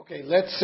Okay, let's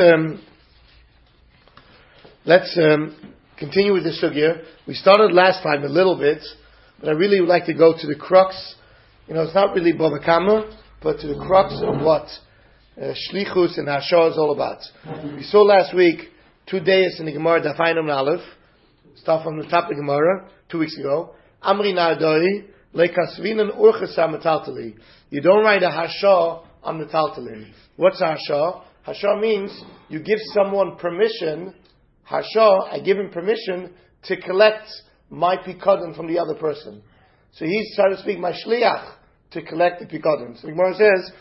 continue with the sugya. We started last time a little bit, but I really would like to go to the crux. It's not really Bava Kama, but to the crux of what Shlichus and Hashah is all about. We saw last week 2 days in the Gemara Daf Ayin Amud Aleph, start from the top of the Gemara 2 weeks ago. Amri Nardoi lekasvinan urchasa metaltali. You don't write a Hashah on the taltalin. What's a Hashah? Hashah means you give someone permission. Hashah, I give him permission to collect my pikadon from the other person. So he's, so to speak, my shliach to collect the pikadon. So the Gemara says,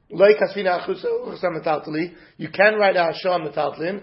you can write a Hashah on the taltalin.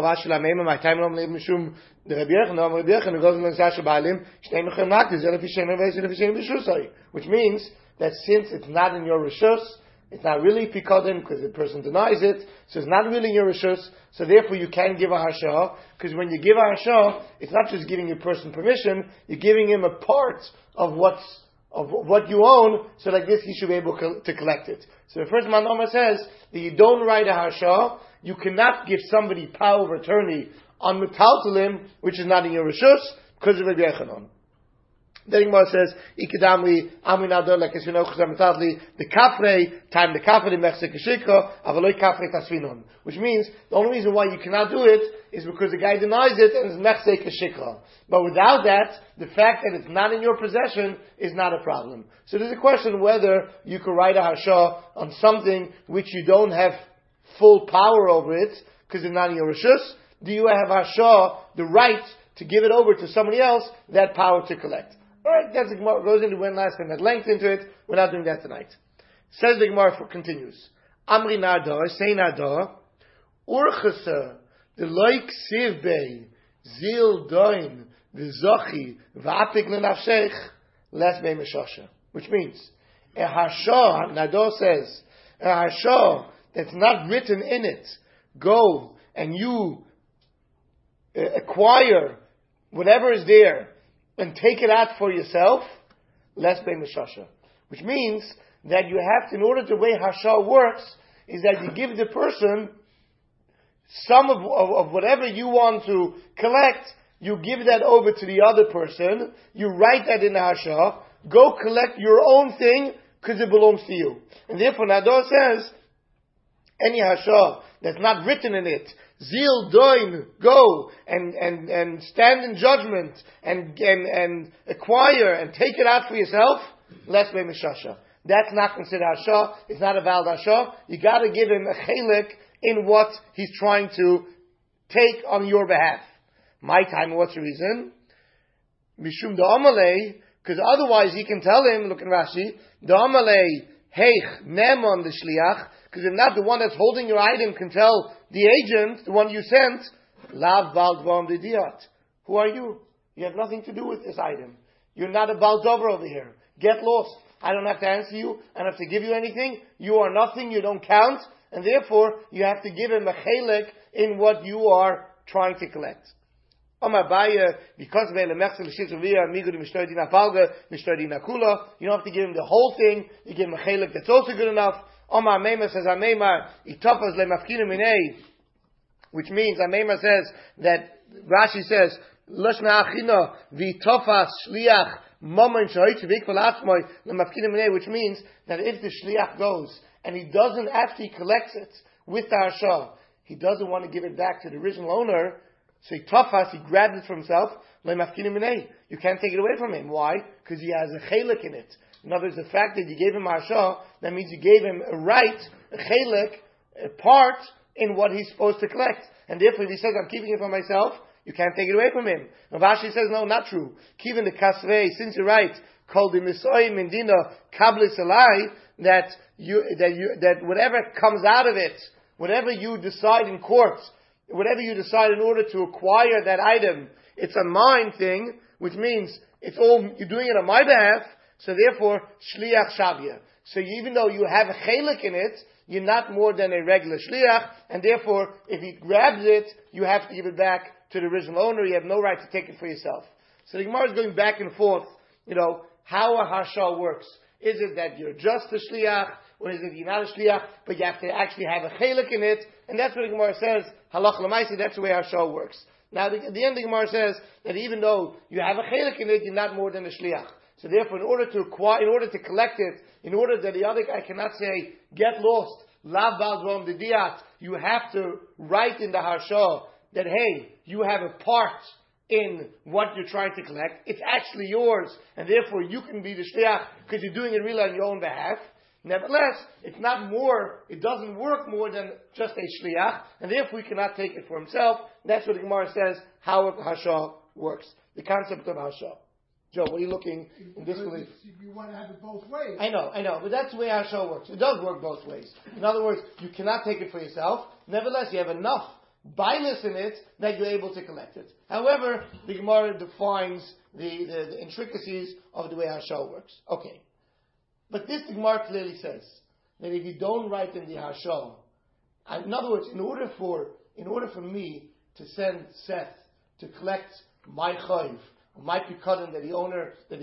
Which means that since it's not in your rishus, it's not really pikadon because the person denies it, so it's not really in your rishus, so therefore you can give a hashah, because when you give a hashah, it's not just giving a person permission, you're giving him a part of what you own, so like this he should be able to collect it. So the first Manoma says that you don't write a hashah, you cannot give somebody power of attorney on metaltalim, which is not in your rishus, because of a Yechanan. Then Gemara says, "Ikadamli aminador lekesvino the kafrei time the kafrei mechse keshika avaloi kafrei tasvinon." Which means the only reason why you cannot do it is because the guy denies it and is mechse keshika. But without that, the fact that it's not in your possession is not a problem. So there's a question whether you could write a hashah on something which you don't have full power over it because it's not in your rishus. Do you have hashah the right to give it over to somebody else that power to collect? Alright, that's the Gemara goes into when last time at length into it. We're not doing that tonight. Says the Gemara continues. Amri Nardor, say Nardor, Urchasa, the like Sivbei, Zil Doin, Vizochi, Vapik Lenafshech, Les Be Meshasha. Which means, a Hashah, Nardor says, a Hashah that's not written in it, go and you acquire whatever is there, and take it out for yourself, less be mishasha. Which means that you have to, in order to the way hashah works, is that you give the person some of whatever you want to collect, you give that over to the other person, you write that in the hashah, go collect your own thing, because it belongs to you. And therefore Nador says, any hashah that's not written in it, Zil doin, go and stand in judgment and acquire and take it out for yourself. Less be mishasha. That's not considered hashah. It's not a valid hashah. You got to give him a chelik in what he's trying to take on your behalf. My time. What's the reason? Mishum da'amalei, because otherwise he can tell him. Look in Rashi. Da'amalei heich nemon the shliach. Because if not, the one that's holding your item can tell the agent, the one you sent, Lav Baldvam Didiat. Who are you? You have nothing to do with this item. You're not a Baldover over here. Get lost. I don't have to answer you. I don't have to give you anything. You are nothing. You don't count. And therefore, you have to give him a chelik in what you are trying to collect. Because you don't have to give him the whole thing. You give him a chelik that's also good enough. Omar Meimah says, which means Meimah says that Rashi says, which means that if the shliach goes and he doesn't, after he collects it with the hashah, he doesn't want to give it back to the original owner, so he grabs it for himself. You can't take it away from him. Why? Because he has a chelik in it. In other words, the fact that you gave him hashah, that means you gave him a right, a chelik, a part in what he's supposed to collect. And therefore, if he says, I'm keeping it for myself, you can't take it away from him. Now, Rashi says, no, not true. Kivin the kasvei, since you're right, called the misoy mendina kablis alai, that whatever comes out of it, whatever you decide in court, whatever you decide in order to acquire that item, it's a mine thing, which means it's all, you're doing it on my behalf, so therefore, shliach shavya. So even though you have a chelik in it, you're not more than a regular shliach, and therefore, if he grabs it, you have to give it back to the original owner. You have no right to take it for yourself. So the Gemara is going back and forth, how a hashah works. Is it that you're just a shliach, or is it you're not a shliach, but you have to actually have a chelik in it, and that's what the Gemara says, halach l'maisi, that's the way our show works. Now, at the end, the Gemara says that even though you have a chelik in it, you're not more than a shliach. So therefore, in order to collect it, in order that the other guy cannot say, get lost, lav bal drom de diat, you have to write in the harsha that, hey, you have a part in what you're trying to collect. It's actually yours, and therefore you can be the shliach because you're doing it really on your own behalf. Nevertheless, it doesn't work more than just a shliach, and therefore he cannot take it for himself. That's what the Gemara says, how a harsha works. The concept of harsha. Joe, what are you looking in this belief? You want to have it both ways. I know, but that's the way harsha works. It does work both ways. In other words, you cannot take it for yourself. Nevertheless, you have enough bias in it that you're able to collect it. However, the Gemara defines the intricacies of the way harsha works. Okay. But this the Gemara clearly says that if you don't write in the harsha, in other words, in order for me to send Seth to collect my chayv, or my pikadon that the owner, that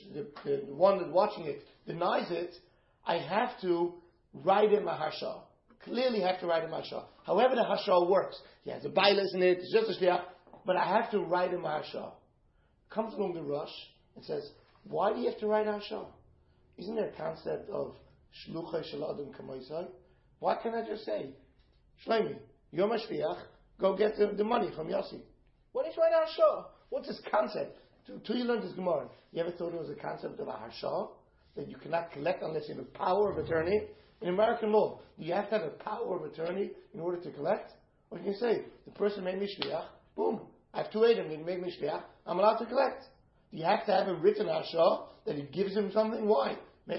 the one that's watching it denies it, I have to write in my harsha. Clearly have to write in my harsha. However the harsha works, he has a bailas in it, it's just a shliach, but I have to write in my harsha. Comes along the Rosh and says, why do you have to write harsha? Isn't there a concept of shluchai shel adam kamoisai? Why can't I just say, Shlomi, you're my shliach, go get the money from Yossi? Why do you write harsha? What's this concept? Till you learn this Gemara, you ever thought it was a concept of a harsha? That you cannot collect unless you have a power of attorney? In American law, do you have to have a power of attorney in order to collect? Or you can say, the person made me shliach, boom, I have 2 items, he made me shliach, I'm allowed to collect. Do you have to have a written harsha that he gives him something? Why?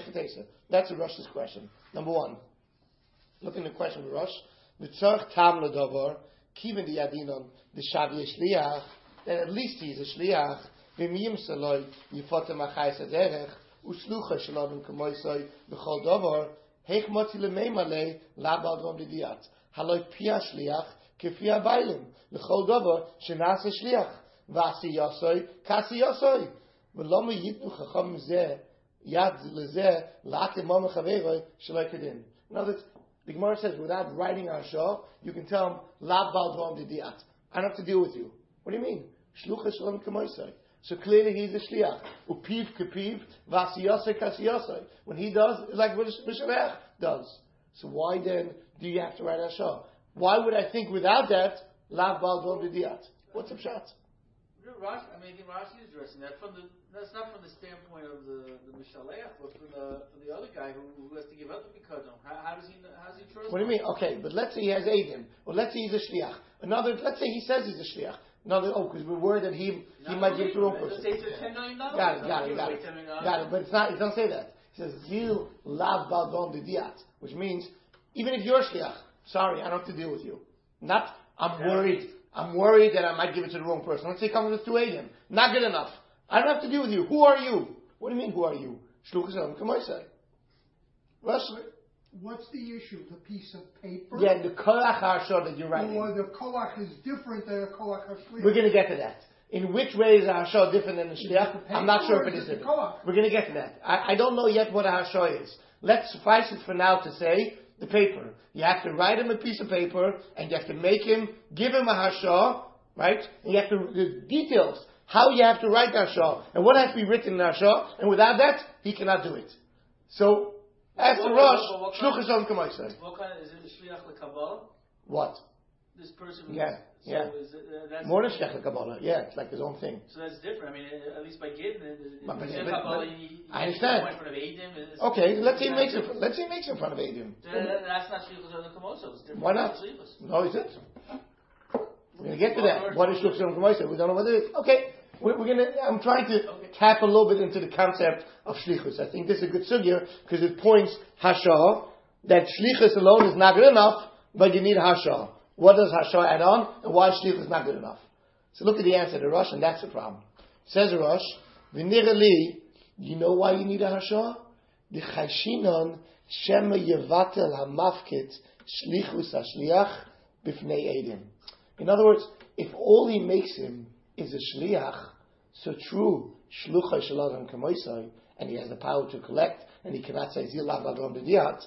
That's the Rosh's question. Number 1. Look in the question of the Rosh. The tzarch tam l'davar, kiven di yadinon, the shavi shliach, that at least he's a shliach, v'miyim saloi, yifotem achayis aderech, u'slucha shalom k'moisoi, b'chol davar, heich motzi l'meimalei, labal drom l'diat, haloi pia shliach, kefia bailim, l'chol davar, shenase shliach, v'asi yosoi, kasi yosoi, v'lomu yitnu chacham zeh, yad lezeh, la'akim mom chaveroi, shaloi kedin. In other words, the Gemara says, without writing harsha, you can tell him, la bal drom l'diat. I don't have to deal with you. What do you mean? Shlucha shalom k'moisai. So clearly he's a shliach. Upiv kepiv, v'asiyosai kasiyosai. When he does, it's like B'Shalech does. So why then do you have to write harsha? Why would I think without that, lav bal dom d'diat? What's the pshat? Rashi, I mean, Rashi is addressing that that's not from the standpoint of the Mishalech, but from the other guy who has to give up the pikadon. How does he trust? What do you mean? Okay, but let's say he has Eidim, or let's say he's a shliach. Let's say he says he's a shliach. Because we're worried that he might give it to the wrong person. Let's say it's $10 million. Got it. But it doesn't say that. It says zil lav bal dom d'diat, which means even if you're a shliach, sorry, I don't have to deal with you. Not I'm worried that I might give it to the wrong person. Let's say it comes with 2 Eidim. Not good enough. I don't have to deal with you. Who are you? What do you mean, who are you? Shluchas Shalom Kamoisai. What's the issue? The piece of paper? Yeah, the kolach harsha that you're writing. Or the kolach is different than a kolach hashliach. We're going to get to that. In which way is a harsha different than a shliach? I'm not sure if it is different. We're going to get to that. I don't know yet what a harsha is. Let's suffice it for now to say the paper. You have to write him a piece of paper, and you have to give him a harsha, right? And you have to, the details, how you have to write harsha, and what has to be written in harsha, and without that, he cannot do it. So, after Rosh, Shluchas Shalom Kamoisai. What kind of, is it a shliach l'Kabbalah? What? This person. Yeah. Is that's more than shliach l'Kabbalah. Yeah, it's like his own thing. So that's different. I mean, at least by giving But I understand. Okay, let's say he makes it in front of Eidim. That's not shlichus on the kamoso. It's different. Why not? No, is it? We're going to get to that. What is shluchus Shalom Kamoisai? We don't know what it is. Okay. I'm trying to tap a little bit into the concept of shlichus. I think this is a good sugya because it points hasha that shlichus alone is not good enough, but you need hasha. What does hasha add on, and why shlichus not good enough? So look at the answer to Rosh, and that's the problem. Says Rosh, v'nirali, you know why you need a hasha? The chashinon shema yevatel hamafkit shlichus hashliach b'fnei edim. In other words, if all he makes him is a shliach, so true, shluchai shalom kamoisai, and he has the power to collect, and he cannot say zil lav adrom d'diat.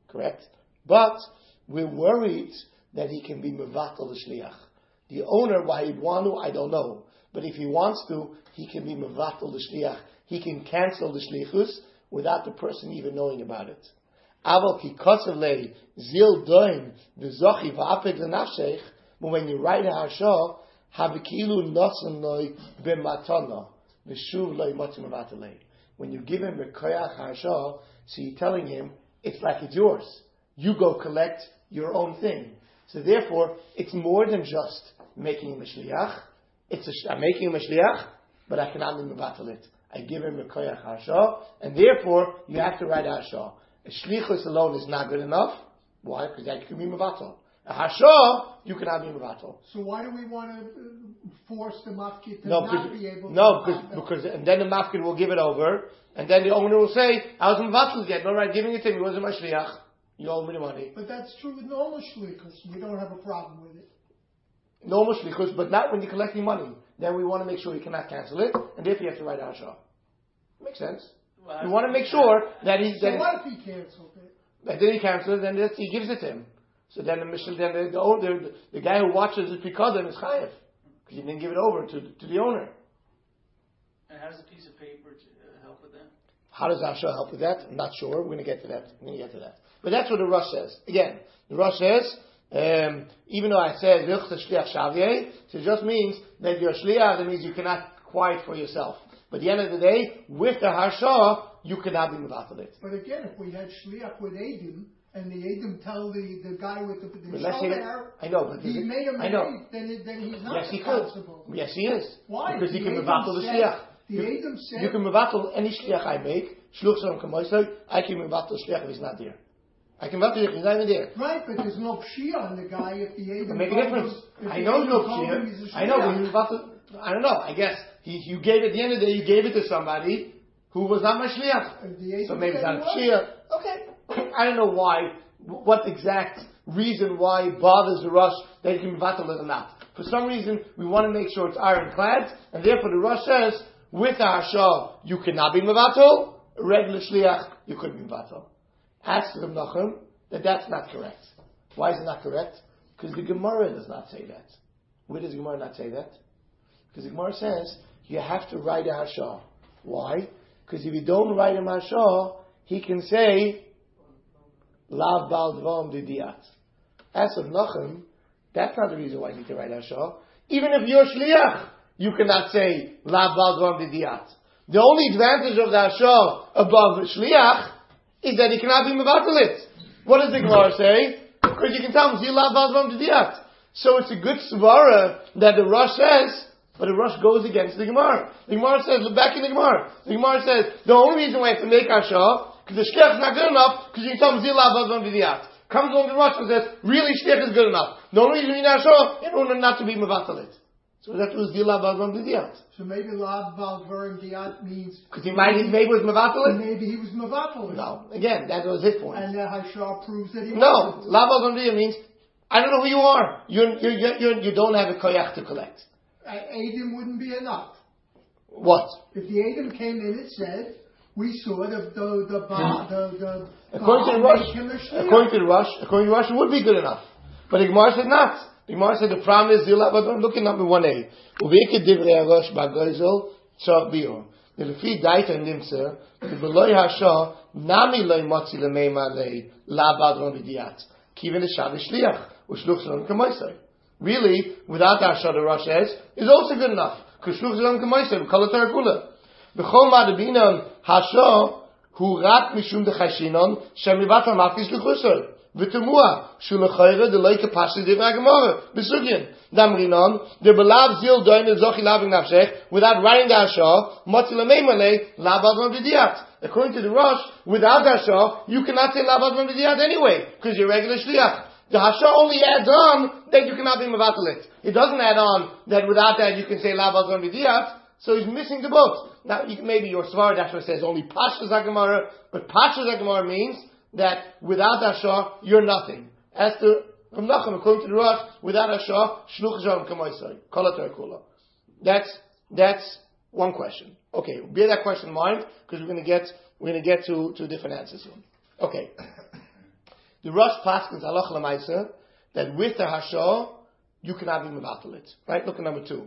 Correct? But we're worried that he can be mevatel the shliach. The owner, why he'd want to, I don't know. But if he wants to, he can be mevatel the shliach. He can cancel the shlichus without the person even knowing about it. Aval ki kosev lei zil doin v'zochi v'apeg l'nafshech. But when you write a harsha, havikilu nosan loi b'matana v'shuv loi motzim mevatel. When you give him a koyach harsha, so you're telling him it's like it's yours. You go collect your own thing. So therefore, it's more than just making him a shliach. I'm making him a shliach, but I cannot be mevatel it. I give him a koyach harsha, and therefore you have to write a harsha. A shlichus alone is not good enough. Why? Because that could be mevatel. A harsha, you cannot be mevatel. So why do we want to force the mafkid to not be able to? No, because and then the mafkid will give it over, and then the owner will say, "I was mevatel yet. No right, giving it to him. He wasn't my shliach. You owe me the money." But that's true with normal shlichus. We don't have a problem with it. Normal shlichus, but not when you're collecting money. Then we want to make sure you cannot cancel it, and therefore you have to write a harsha. Makes sense. Well, You want to make sure that he. So what if he cancels it? And then he cancels it, then he gives it to him. So then the guy who watches it pikodim is chayev because he didn't give it over to the owner. And how does a piece of paper help with that? How does Asha help with that? I'm not sure. We're going to get to that. But that's what the Rosh says. Again, the Rosh says, even though I said shliach shavye, so it just means that you're shliach. That means you cannot quiet for yourself. But at the end of the day, with the harsha, you cannot be mevatel it. But again, if we had shliach with Adim, and the Adim tell the guy with the let's say I know, but he made a mistake, then he's not yes, he responsible. could. Yes, he is. Why? Because he can mevatel the shliach. The Adim said You can mevatel any shliach I make. Shluch shalom kamoisai. I can mevatel shliach if he's not there. I can mevatel if he's not even there. right, but there's no pshia on the guy if the Adim Make a difference. I know no shliach. I know, but he mevatel. I don't know. I guess you gave at the end of the day. You gave it to somebody who was not my shliach. So maybe it's not a shliach. Okay. I don't know why. What exact reason why it bothers the Rosh that you can mevatel it or not? For some reason, we want to make sure it's ironclad, and therefore the Rosh says, with the harsha, you cannot be mevatel. A regular shliach, you couldn't be mevatel. Ask Reb Nachum that that's not correct. Why is it not correct? Because the Gemara does not say that. Where does the Gemara not say that? Because the Gemara says you have to write a harsha. Why? Because if you don't write a harsha, he can say Lav bal dvam didiyat. As of Nachum, that's not the reason why you need to write harsha. Even if you're shliach, you cannot say Lav bal dvam didiyat. The only advantage of the harsha above shliach is that he cannot be mevatel it. What does the Gemara say? Because you can tell him Lav bal dvam didiyat. So it's a good svara that the Rosh says, but the Rosh goes against the Gemara. The Gemara says, look back in the Gemara. The Gemara says the only reason why you have to make harsha because the shliach is not good enough, because you can tell him Lav bal dvam didiyat. Comes along the Rosh and says, really shliach is good enough. The only reason you need harsha in order not to be mevatel it. So that was Lav bal dvam didiyat. So maybe Lav bal dvam didiyat means because maybe was mevatel it. Maybe he was mevatel it. No, again, that was his point. And the harsha proves that he no. wasn't. Lav bal dvam didiyat means I don't know who you are. You don't have a koyach to collect. Adim wouldn't be enough. What? If the Adim came in and said, we saw the according to the Rosh, it would be good enough. But the Gemara said not. The Gemara said the problem is Lav bal dvam. Look at number 1a. Uveke divrei Rosh b'Gozel tzov bior. The lefi daita nimser the beloy harsha nami loy motzi lemeima lei Lav bal dvam didiyat kiven l'shav shliach u'shluch shalom kamoisai. Really, without harsha, the Rosh says is also good enough because shluch shalom kamoisai v'kol haTorah kula. B'chol ma'adabinon harsha hu rak mishum dechashinon shemivatal mafkish l'chusar. V'temua shu lechayre de loike pashes divrei Gemara b'sugyin damrinon de belav zil doine zochi laving nafshech without writing the harsha motzi lemeimale lav bal dvam didiyat. According to the Rosh, without harsha you cannot say lav bal dvam didiyat anyway because you're regular shliach. The harsha only adds on that you cannot be mevatel it. It doesn't add on that without that you can say lav bal dvam didiyat. So he's missing the boat. Now maybe your Svar Dashma says only pashas haGemara, but pashas haGemara means that without harsha you're nothing. As to Reb Nachum, according to the Rosh, without harsha shluch shalom kamoisai kol haTorah kula. That's one question. Okay, bear that question in mind because we're going to get to different answers soon. Okay. The Rosh Paskins Halach L'Maisa that with the Hashah you cannot be mevatel it. Right? Look at number 2.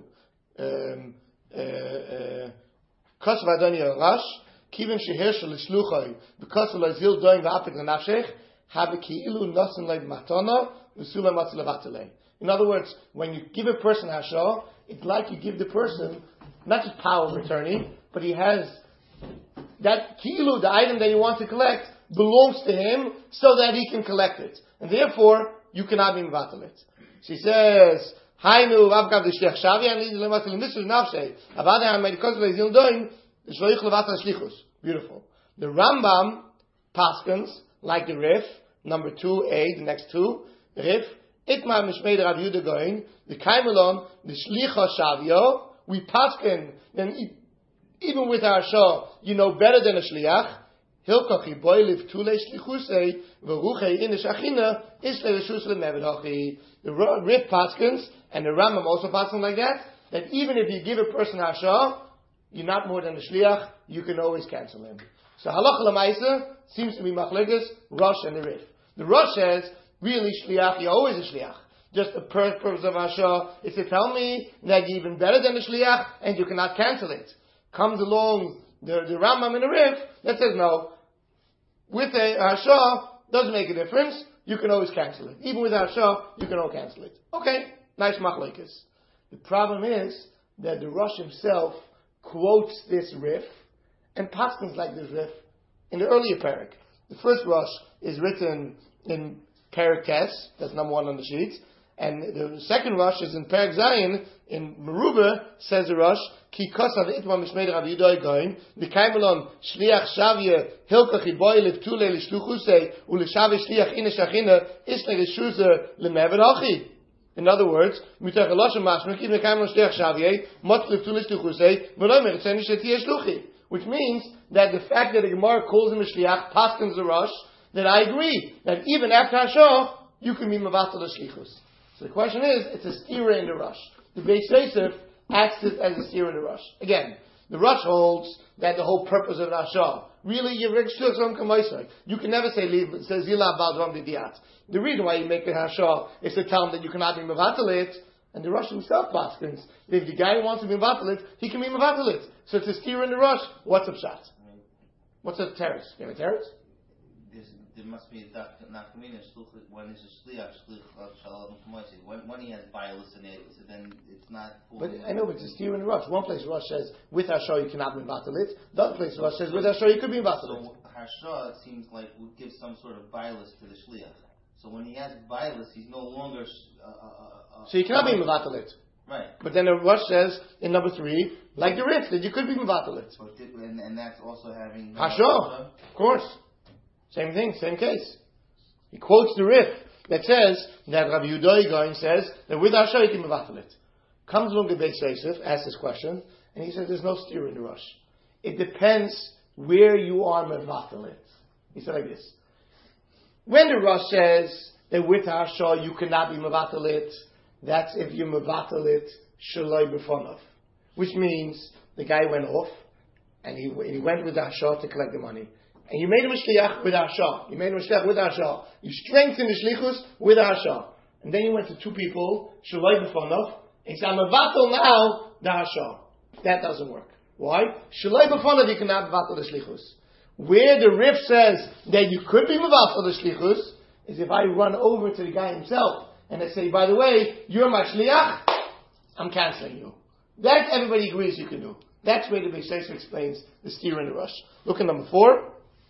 Kosav Adoni Rash Kivim Shehirshel L'Shluchai because of L'Zil Doing V'Apik L'Nafshech Have Ki'ilu Nosen Leib Matana V'Sula Matz Levatele. In other words, when you give a person Hashah, it's like you give the person not just power of attorney, but he has that Ki'ilu, the item that you want to collect, belongs to him so that he can collect it. And therefore, you cannot be mevatel it. She says, Hainu Avgav D'Shliach Shavi and Liz Lematel Misur Nafshei Avada HaMedikos Le'Zil Doing Shloich Levatel Shlichus. Beautiful. The Rambam paskins like the Rif, number 2a, the next 2, Rif, Itmar Mishmei Rav Yehuda Goin, the Kaimelon, the Shlicha Shavio, we paskin, then even with our Shah, you know better than a Shliach, Hilkachi Boiliv Tule Shlichusei, Veruchei Inish Achina, Isle Reshus Lemevedachi. The Rif paskins, and the Rambam also paskin like that even if you give a person Hashah, you're not more than a Shliach, you can always cancel him. So Halach L'Maisa seems to be Machlekes, Rosh and the Rif. The Rosh says, really Shliach, you're always a Shliach. Just the purpose of Hashah is to tell me that you're even better than a Shliach and you cannot cancel it. Comes along the Rambam and the Rif that says no. With a Hashah, doesn't make a difference. You can always cancel it. Even with Hashah, you can always cancel it. Okay, nice machlekes. The problem is that the Rosh himself quotes this Rif and paskins like this Rif in the earlier parak. The first Rosh is written in Parak Tes, that's number 1 on the sheet. And the second Rosh is in Parak Zayin, in Meruba, says the Rosh, Ki kosav itma mishmei Rav Yehuda Goin, the Kaimelon shliach shavye hilkachi boy levtule l'shluchusei u'l'shavye shliach ina shachina isle l'shuze l'meved hachi. In other words, mitach eloshem mashmik even the Kaimelon shliach shavye mot levtule l'shluchusei v'lo meritzeni shetiye shluchi. Which means that the fact that the Gemara calls him a shliach, paskins the Rosh, that I agree that even after Hashah you can be mevatel l'shlichus. So the question is, it's a stira in the Rosh. The Beis Yosef acts it as a stira in the Rosh. Again, the Rosh holds that the whole purpose of Hashah, really, you can never say zila bal didiat. The reason why you make a Hashah is to tell him that you cannot be mevatel it, and the Rosh himself paskins. If the guy wants to be mevatel it, he can be mevatel it. So it's a stira in the Rosh. What's a pshat? What's a teretz? You have a teretz? There must be a nafkamina when there's a shliach shalom k'moisi. When he has bias in it, so then it's not. But I know, but it's a steer in the Rosh. One place Rosh says with Hashah you cannot be mevatel it. The other place Rosh says with Hashah you could be mevatel it. So Hashah, it seems like, would give some sort of bias to the shliach. So when he has bias, he's no longer. So you cannot be mevatel it. Right. But then the Rosh says in number 3, like the Rif, that you could be mevatel it. And that's also having Hashah, of course. Same thing, same case. He quotes the Rif that says that Rabbi Yehuda Goin says that with Hashah you can mevatel it. Comes along the Beis Yosef, asks this question, and he says there's no steer in the Rosh. It depends where you are mevatel it. He said like this. When the Rosh says that with Hashah you cannot be mevatel it, that's if you mevatel it shaloi b'fonov. Which means the guy went off and he went with the Hashah to collect the money. And you made him a shliach with Hashah. You made him a shliach with Hashah. You strengthened the shlichus with Hashah. And then you went to 2 people, shaloi b'fonov, and he said, I'm mevatel now the Hashah. That doesn't work. Why? Shaloi b'fonov you cannot mevatel the shlichus. Where the Rif says that you could be mevatel the shlichus is if I run over to the guy himself and I say, by the way, you're my shliach, I'm canceling you. That everybody agrees you can do. That's where the Beis Yosef explains the steer in the Rosh. Look at number 4.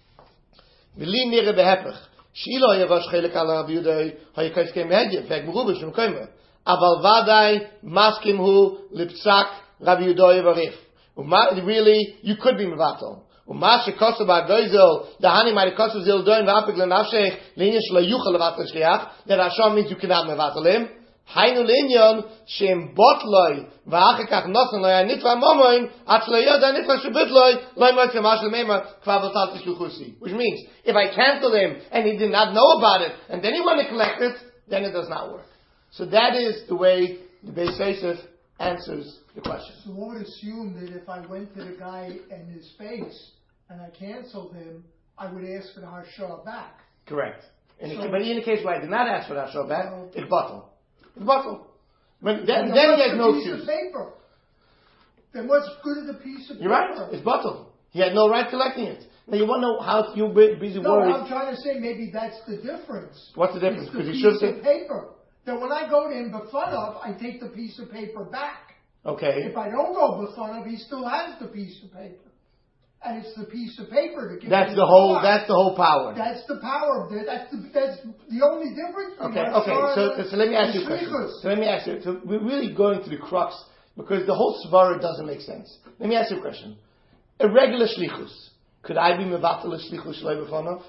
V'li nire behepech. Shilo haya Rosh chelek ala Rabbi Yehuda haya kaiskem mehedye. V'ek meruba shem koimer. Aval vadai maskim hu liptzak Rabbi Yehuda v'rif. Really, you could be mevatel. Uma shekosav ba'goizel dahani ma'rikosav zil doin v'apik lenafshech l'inyan shelo yuchal levatel shliach. That Hashah means you cannot mevatel him. Hainu l'inyan shem botloi v'achekach nosan loy anitva momoin at shelo yoda anitva shebitloi loy moitze mashal meima kvav v'tal tishluchusi. Which means, if I cancel him and he did not know about it and then he wanted to collect it, then it does not work. So that is the way the Beis Yosef answers the question. So one would assume that if I went to the guy in his face and I canceled him, I would ask for the Hashah back. Correct. But in the case where I did not ask for the Hashah back, it's bottle. It's bottle. Then he has no excuse. Paper. Then what's good of the piece of paper? You're right. It's bottle. He had no right collecting it. Now you want to know how you busy worried. No, I'm trying to say maybe that's the difference. What's the difference? Because he should say paper. That when I go to him B'fanav, I take the piece of paper back. Okay. If I don't go B'fanav, he still has the piece of paper. And it's the piece of paper that gives That's the whole power. That's the power of it. That's the only difference. Okay. So let me ask you a question. So we're really going to the crux because the whole svara doesn't make sense. Let me ask you a question. A regular shlichus, could I be mevatel a shlichus shloi b'fanav?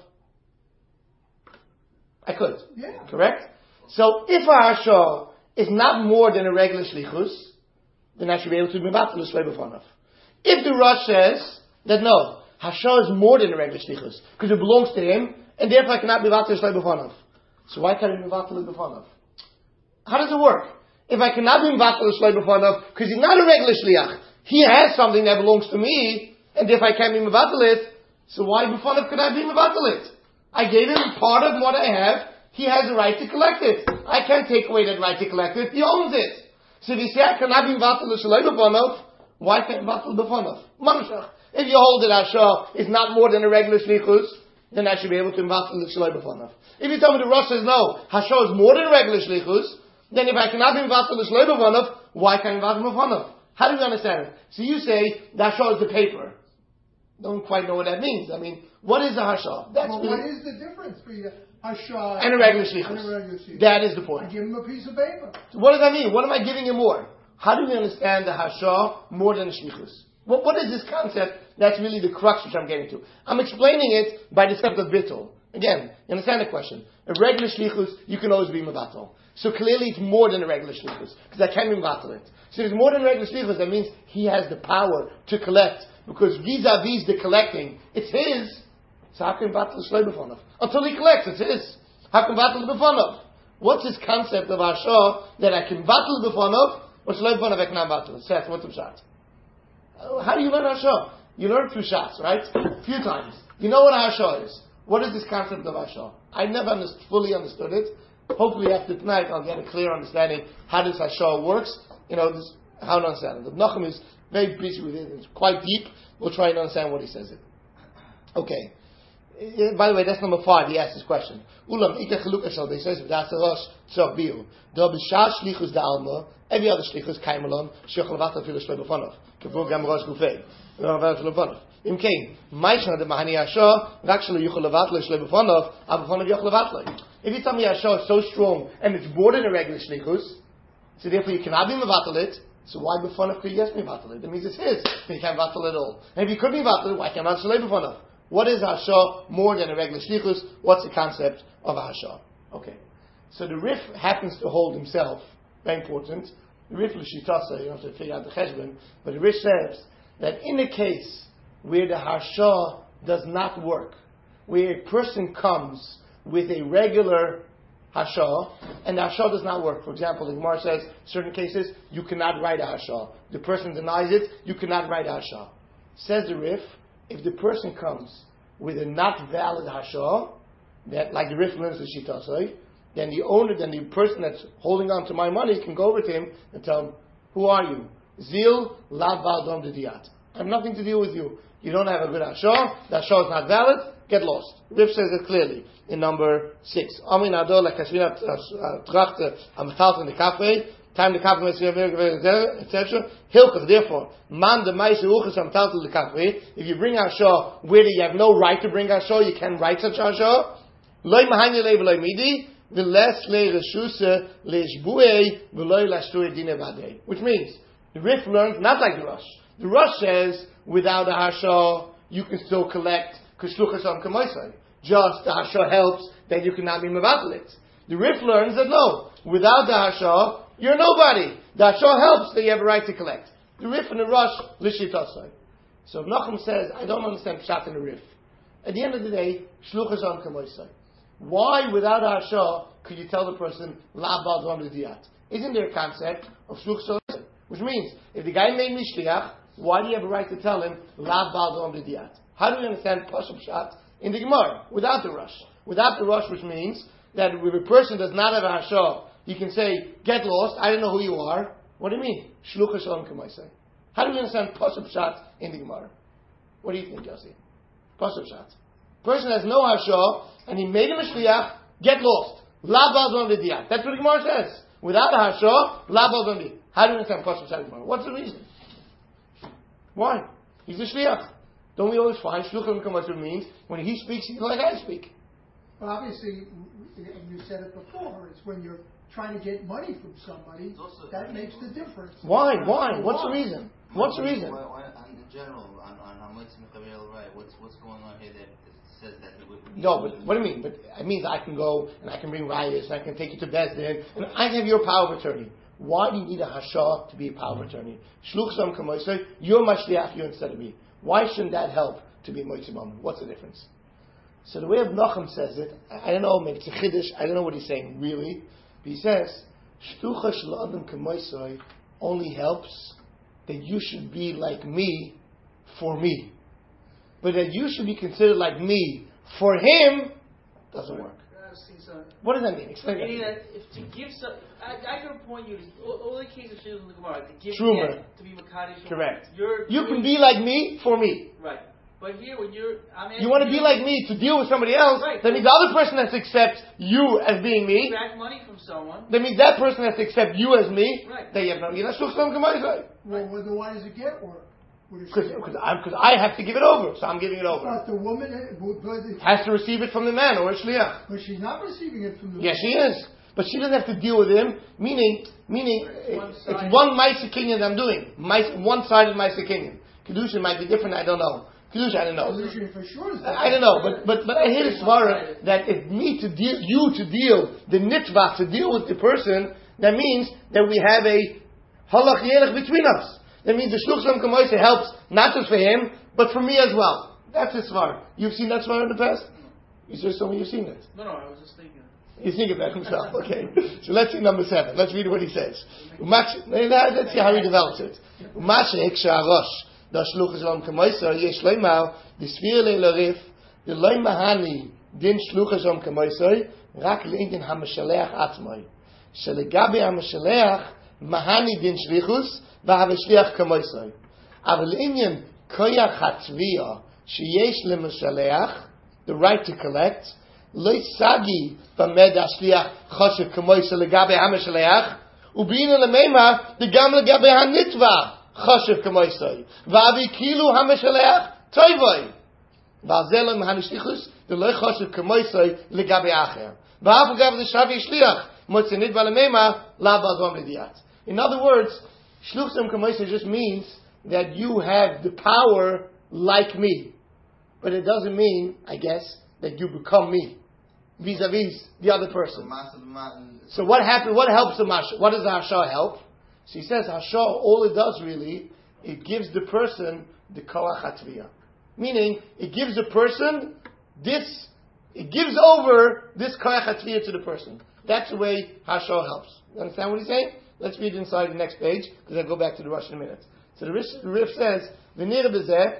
I could. Yeah. Correct? So if a hashah is not more than a regular shlichus, then I should be able to be mevatel a shloi b'fanav. If the Rosh says that no, hashah is more than a regular shlichus because it belongs to him, and therefore I cannot be mevatel a shloi b'fanav. So why can't I be mevatel a b'fanav? How does it work? If I cannot be mevatel a shloi b'fanav because he's not a regular shliach, he has something that belongs to me, and if I can't be mevatel it, so why b'fanav could I be mevatel it? I gave him part of what I have. He has a right to collect it. I can't take away that right to collect it. He owns it. So if you say I cannot be mevatel a shloi b'fanav, why can't mevatel b'fanav? Mamshach. If you hold that hashah is not more than a regular shlichus, then I should be able to mevatel the shloi b'fanav. If you tell me the Rosh says no, hashah is more than a regular shlichus, then if I cannot be mevatel the shloi b'fanav, why can't I mevatel b'fanav? How do you understand it? So you say the hashah is the paper. Don't quite know what that means. I mean, what is a hashah? What is the difference between a hashah and a regular shlichus? That is the point. I give him a piece of paper. So what does that mean? What am I giving him more? How do we understand the hashah more than a shlichus? What is this concept? That's really the crux which I'm getting to. I'm explaining it by the concept of bittul. Again, you understand the question? A regular shlichus, you can always be mevatel. So clearly it's more than a regular shlichus, because I can't be mevatel it. So if it's more than a regular shlichus, that means he has the power to collect, because vis-a-vis the collecting, it's his. So how can mevatel shloi b'fanav? Until he collects, it's his. How can mevatel b'fanav? What's this concept of hashah that I can mevatel b'fanav, or shloi b'fanav I cannot mevatel? Seth, what's the shot? How do you learn hashah? You learn through shots, right? A few times. You know what a hashah is. What is this concept of hashah? I never fully understood it. Hopefully after tonight I'll get a clear understanding how this hashah works. How to understand it. The Nachum is very busy with it. It's quite deep. We'll try and understand what he says it. Okay. By the way, that's number 5. He asked this question. Ulam ikach lukashal. They says that's the Rosh tzok biu. Do b'shar shlichus da alma. Every other shlichus kaimalon shechol vata fil shloi b'fanav. Kavur gam rosh gufei. Im kein ma'ishna de mahani hashah rak shelo yuchol levatle shloi b'fanav. Av b'fanav yuchol levatle. If you tell me hashah is so strong and it's more than a regular shlichus, so therefore you cannot be mevatel it. So why b'fanav could you yes be mevatel it? That means it's his. Then you can't mevatel it all. And if you could be mevatel it, why can't mevatel shloi b'fanav? What is hashah more than a regular shlichus? What's the concept of hashah? Okay. So the Rif happens to hold himself, very important. The Rif l'shitasa, you don't have to figure out the cheshbon, but the Rif says that in a case where the hashah does not work, where a person comes with a regular hashah, and the hashah does not work. For example, the Gemara says, certain cases, you cannot write a hashah. The person denies it, you cannot write a hashah. Says the Rif, if the person comes with a not valid hashah, that like the Rif learns the Shita, then the person that's holding on to my money can go over to him and tell him, who are you? Zil lav bal dom dediyat. I have nothing to deal with you. You don't have a good hashah. The hashah is not valid. Get lost. Rif says it clearly in number 6. Amin ador la kasvina trachte am chalt in the cafe. Time the cafe etc. Hilchach, therefore, man the meise uchas am chalt in the cafe. If you bring hashah where you have no right to bring hashah, you can write such hashah. Loy mahani le v'loy midi. Which means the Rif learns not like the Rosh. The Rosh says without the hashah you can still collect k'shluchas am k'moisai. Just the hashah helps that you cannot be mevatel it. The Rif learns that no, without the hashah you're nobody. The hashah helps that you have a right to collect. The Rif and the Rosh l'shitasai. So if Nachum says I don't understand pshat in the Rif. At the end of the day, shluchas am k'moisai. Why, without a hashah, could you tell the person, la bal dom dediyat? Isn't there a concept of shluch so'esai? Which means, if the guy made me shliach, why do you have a right to tell him, la bal dom dediyat? How do we understand Pashup Pshat in the Gemara, without the Rosh? without the rush, which means that if a person does not have a Hashah, he can say, get lost, I don't know who you are. What do you mean? Shlucha shalom k'maisei. How do we understand Pasuk Pshat in the Gemara? What do you think, Yossi? Pasuk Pshat. Person has no Hashah, and he made him a Shliach, get lost. La ba'al v'diyat. That's what the Gemara says. Without a Hashah, la ba'al v'diyat. How do we understand Pasuk Pshat in the Gemara? What's the reason? Why? He's a Shliach. Don't we always find Shluchim Kamasu means when he speaks, he's like I speak. Well, obviously, and you said it before, it's when you're trying to get money from somebody, that makes the difference. Why? What's the reason? What's the reason? In general, on Hamotzim Chaviel, right? What's going on here that says that he would... No, but what do you mean? But it means I can go and I can bring riots and I can take you to Beis Din and I have your power of attorney. Why do you need a Hashah to be a power of attorney? Shluch Sam Kamoisei, you're my Shliach, you instead of me. Why shouldn't that help to be Moitzi Mammon? What's the difference? So the way of Nachum says it, I don't know, maybe it's a Chiddush, I don't know what he's saying really, but he says, Shlucha Shel Adam Kamoisei only helps that you should be like me for me. But that you should be considered like me for him doesn't work. What does that mean? Explain Meaning that. that if to give some, I can point you to all the cases of in the Gemara to give Trumer. to be Makadish. Correct. You can be like me for me. Right. But here, when you want to be like me to deal with somebody else, right. That means the other person has to accept you as being me. Extract money from someone. That means that person has to accept you as me. Right. They have no. You're not supposed to come to Well, then why does it get work? Because I have to give it over, so I'm giving it over. But the woman has to receive it from the man or a shliach. But she's not receiving it from the Yes, she is. But she doesn't have to deal with him. Meaning, it's one Maisa Kinyan that I'm doing. One-sided Maisa Kinyan. Kedusha might be different. I don't know. Kedusha, I don't know. Kedusha for sure. I don't know. But I hear the svara that if me to deal, you to deal, the nitvah to deal with the person, that means that we have a halach yelech between us. That means the Shluch Shalom Kamoisei helps not just for him, but for me as well. That's the svara. You've seen that svara in the past? You just told me you've seen it. No, I was just thinking. You think of that himself, okay. So let's see number 7. Let's read what he says. Let's see how he develops it. The Shluch Shalom Kamoisei yesh loymar d'sfir le'larif d'loy mahani din Shluch Shalom Kamoisei rak le'inyan ha'mashaleach atzmai shelegabe ha'mashaleach mahani din shlichus v'haveshliach kamoisei אבל לעניין koyach hatzviya sheyesh le'mashaleach, the right to collect, lo sagi b'med hashliach choshev kamoisei legabe ha'mashaleach u'bina le'meima degam legabe ha'nitva choshev kamoisei v'avi kilu ha'mashaleach toivoi v'azel ha'nishlichus the lo choshev kamoisei legabe acher v'av gav the shavi shliach motzei nitva le'meima la ba'adom l'diat. In other words, Shluch Shalom Kamoisei just means that you have the power like me. But it doesn't mean, I guess, that you become me. Vis-a-vis the other person. So what happens? What helps the Masha? What does the Hashah help? So he says, Hashah, all it does really, it gives the person the Koach HaTviyah. Meaning, it gives the person this, it gives over this Koach HaTviyah to the person. That's the way Hashah helps. You understand what he's saying? Let's read inside the next page, because I'll go back to the Rush in a minute. So the Rif says, V'nir b'zeh,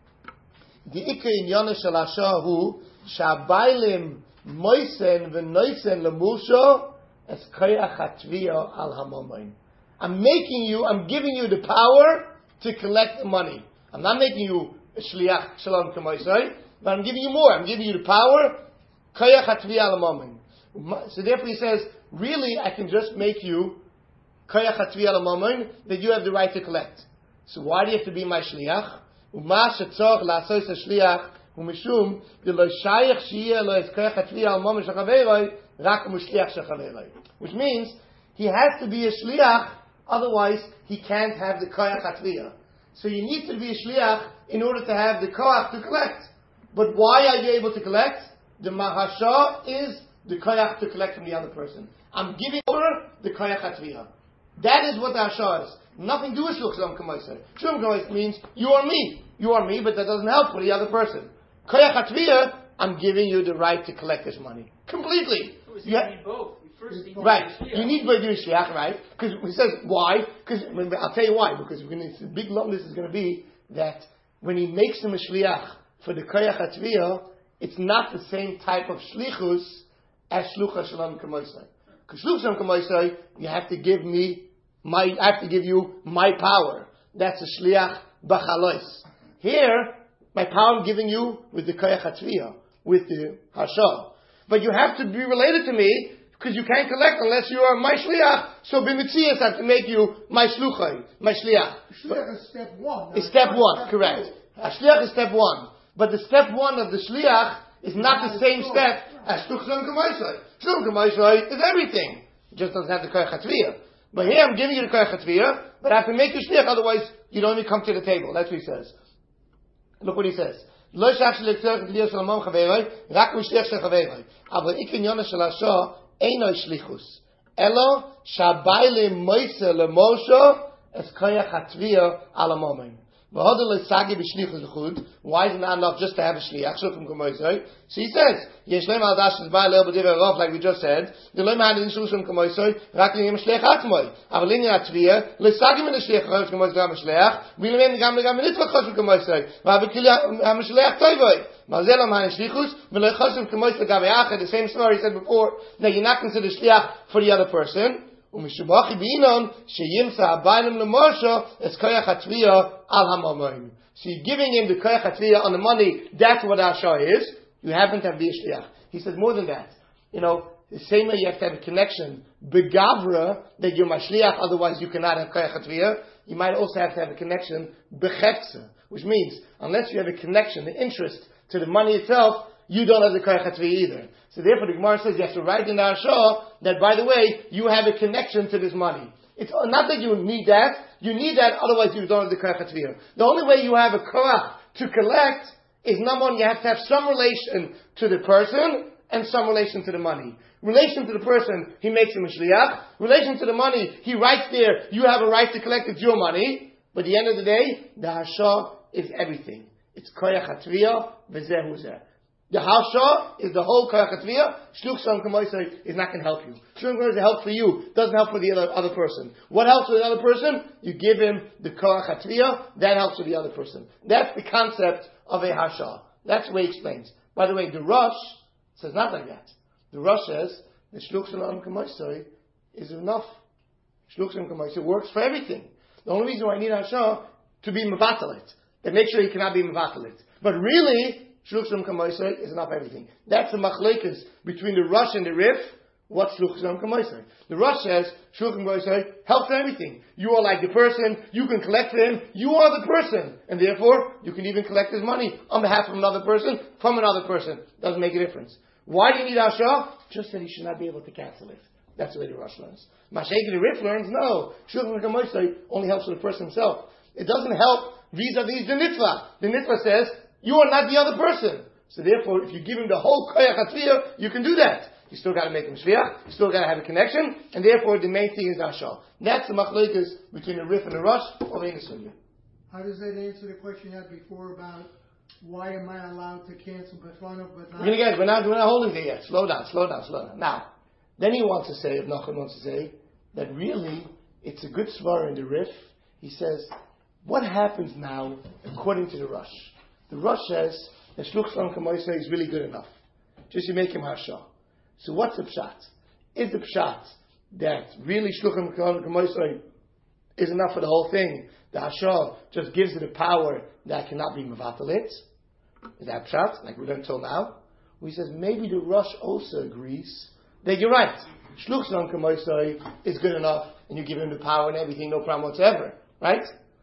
the Ikka inyana shel Hashah hu, sha'baylim moisen v'noisen l'musho, es koyach hatviyah al hamomain. I'm giving you the power to collect the money. I'm not making you a shliach shalom kamoisei, but I'm giving you more. I'm giving you the power, koyach hatviyah al hamomain. So therefore he says, really I can just make you koyach hatviyah al hamomain, that you have the right to collect. So why do you have to be my shliach? Uma shetzorch la'asos hashliach umishum d'lo shayach sheyeh lo es koyach hatviyah al hamomain shechaveroi rak mushliach shechaveroi. Which means he has to be a shliach, otherwise he can't have the koyach hatviyah. So you need to be a shliach in order to have the koyach to collect. But why are you able to collect? The mahashah is the koyach to collect from the other person. I'm giving over the koyach hatviyah. That is what the hashah is. Nothing to do with Shluch Shalom Kamoisei. Shalom Kamoisei means you are me. You are me, but that doesn't help for the other person. Koyach hatviyah, I'm giving you the right to collect this money. Completely. You need both. You first need right. You need to do shliach, right? Because he says, why? Because I'll tell you why. Because the big lump this is going to be that when he makes him a shliach for the koyach hatviyah, it's not the same type of shlichus as shluchas shalom kamoisai. Because shluchas shalom kamoisai, you have to give I have to give you my power. That's a shliach b'chalois. Here, my power I'm giving you with the koyach hatzviyah, with the hashah. But you have to be related to me, because you can't collect unless you are my shliach. So b'mitzias I have to make you my shluchai, my shliach. Shliach is step one. It's step one, correct. A shliach is step one. But the step one of the shliach is not the same step as shluchas kamaisai. Shluchas kamaisai is everything. It just doesn't have the koyach hatzviyah. But here I'm giving you the koyach hatzviyah, but I have to make you shliach, otherwise you don't even come to the table. That's what he says. Look what he says. לא שייך שלצורך כלי של המום חברי, רק הוא שליח של חברי. אבל עיקר עניון של השעה אינו שליחוס. אלא שהבעלים מויסה למושו את כוח התביעה על המומים. Why is it not enough just to have a shliach? So he says, like we just said, the same story he said before, that you're not considered shliach for the other person. So you're giving him the koyach hatzviyah on the money. That's what Ashah is. You happen to have the shliach. He says more than that. The same way you have to have a connection begavra that you're my shliach. Otherwise, you cannot have koyach hatzviyah. You might also have to have a connection bechefza, which means unless you have a connection, the interest to the money itself, you don't have the koyach hatzviyah either. So therefore, the Gemara says you have to write in the Ashah that, by the way, you have a connection to this money. It's not that you need that. You need that, otherwise you don't have the koyach hatzviyah. The only way you have a koyach to collect is, number one, you have to have some relation to the person and some relation to the money. Relation to the person, he makes him a shliach. Relation to the money, he writes there, you have a right to collect, it's your money. But at the end of the day, the Ashah is everything. It's koyach hatzviyah v'zehu zeh. The Hashah is the whole koyach hatzviyah. Shluch shalom kamoisai is not going to help you. Shluch kamoisai helps for you, doesn't help for the other person. What helps for the other person? You give him the koyach hatzviyah, that helps for the other person. That's the concept of a Hashah. That's the way he explains. By the way, the Rosh says not like that. The Rosh says that shluch shalom kamoisai is enough. Shluch shalom kamoisai works for everything. The only reason why I need Hashah to be mevatalit, that make sure he cannot be mevatalit. But really, Shluch Shalom Kamoisai is enough everything. That's the machlekes between the Rosh and the Rif. What's Shluch Shalom Kamoisai? The Rosh says Shluch Kamoisai helps for everything. You are like the person. You can collect for him. You are the person, and therefore you can even collect his money on behalf of another person from another person. Doesn't make a difference. Why do you need Ashah? Just that he should not be able to cancel it. That's the way the Rosh learns. Mashayk the Rif learns no. Shluch Shalom Kamoisai only helps for the person himself. It doesn't help vis-a-vis the Nitva. The Nitva says, you are not the other person. So therefore, if you give him the whole koyach hatzviyah, you can do that. You still got to make him shliach. You still got to have a connection. And therefore, the main thing is Ashah. That's the machlokes between the Rif and the Rosh over in the Sunnah. How does that answer the question you had before about why am I allowed to cancel Befana but not? We're not holding there yet. Slow down. Now, then he wants to say, if Nachman wants to say, that really, it's a good svara in the Rif. He says, what happens now according to the Rosh? The Rosh says that Shluch Shalom Kamoisai is really good enough. Just you make him Hashah. So what's the pshat? Is the pshat that really Shluch Shalom Kamoisai is enough for the whole thing? The Hashah just gives it a power that cannot be mevatalit. Is that pshat? Like we learned till now. He says maybe the Rosh also agrees that you're right. Shluch Shalom Kamoisai is good enough, and you give him the power and everything, no problem whatsoever, right?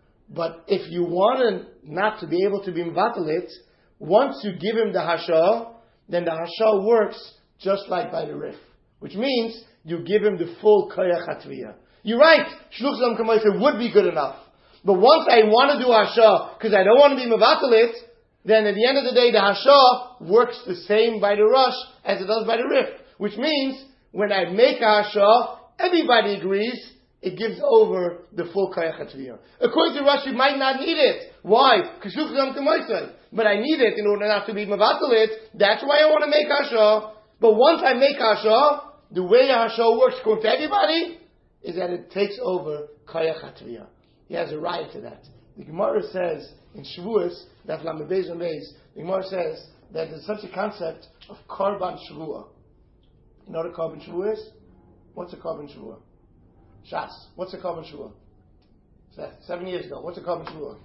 But if you want not to be able to be mevatalit, once you give him the Hashah, then the Hashah works just like by the Rif. Which means you give him the full koyach hatzviyah. You're right, Shluch Shalom Kamoisai would be good enough. But once I want to do Hashah, because I don't want to be mevatalit, then at the end of the day, the Hashah works the same by the Rosh as it does by the Rif. Which means, when I make a Hashah, everybody agrees, it gives over the full koyach hatzviyah. According to Rashi, you might not need it. Why? Because Shluch Shalom Kamoisai. But I need it in order not to be mevatalit. That's why I want to make Hashah. But once I make Hashah, the way Hashah works according to everybody is that it takes over koyach hatzviyah. He has a right to that. The Gemara says in Shavuos, that Lamed Beis and Beis, the Gemara says that there's such a concept of Korban Shavua. You know what a Korban Shavua is? What's a Korban Shavua? Shas. What's a Korban Shavua? 7 years ago. What's a Korban Shavua?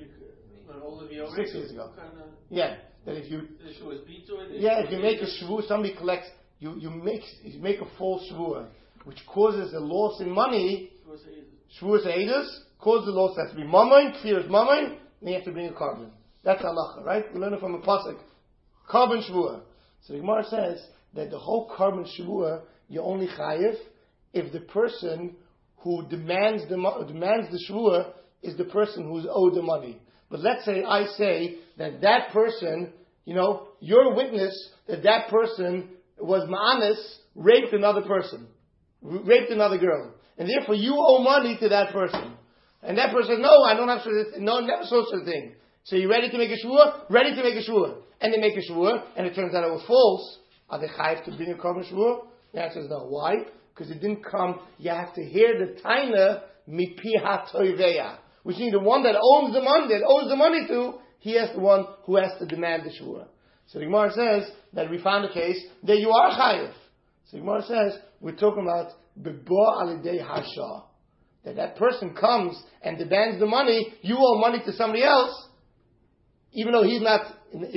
6 years ago. Yeah. That if you if you make a Shavua, somebody collects, you make a false Shavua, which causes a loss in money. Shavuos Eidos causes the loss. Has to be Mammon, Kfir is Mammon, and you have to bring a carbon. That's halacha, right? We learn it from a pasuk. Carbon Shavua. So the Gemara says that the whole carbon Shavua, you're only chayiv if the person who demands the Shavua is the person who's owed the money. But let's say I say that person, you're a witness that person was ma'anis, raped another person, raped another girl. And therefore you owe money to that person. And that person says, no, I don't have never saw such a thing. So you ready to make a shvuah? Ready to make a shvuah. And they make a shvuah, and it turns out it was false. Are they chayiv to bring a korban shvuah? The answer is no. Why? Because it didn't come, you have to hear the taina mipi hatoiveya. Which means the one that owns the money to, he is the one who has to demand the shvuah. So the Gemara says that we found a case that you are chayiv. So the Gemara says, we're talking about Bebo alidei hasha. That person comes and demands the money, you owe money to somebody else, even though he's not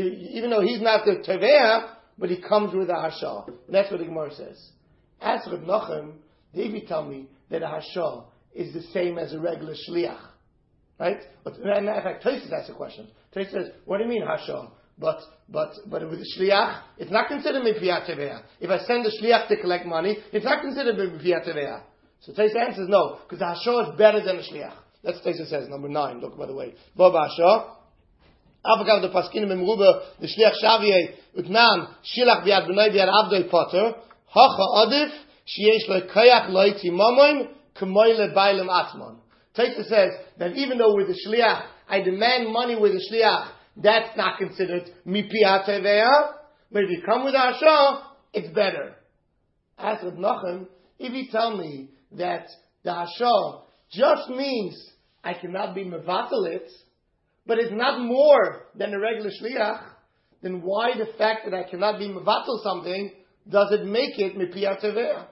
the teveah, but he comes with a hasha. That's what the Gemara says. As Reb Nachum, they tell me that a hasha is the same as a regular shliach, right? But in fact, Tosfos asks a question. Tosfos says, "What do you mean hasha?" But with the shliach, it's not considered mipiyat teveah. If I send the shliach to collect money, it's not considered mipiyat teveah. So Tosfos answers no, because the hasha is better than the shliach. That's what Tosfos says. Number 9. Look, by the way, Baba hasha. Avagav the paskinim b'meruba the shliach shaviyeh utnan shilach b'yad b'nai b'yad avdoi poter hacha adif sheyesh lo kayach lo yitzi mamon k'moy lebailim atman. Tosfos says that even though with the shliach I demand money with the shliach, that's not considered mipiyat teveah. But if you come with hasha, it's better. As with Nachum, if you tell me that the hasha just means I cannot be mevatel it, but it's not more than a regular shliach, then why the fact that I cannot be mevatel something does it make it mipiyat teveah?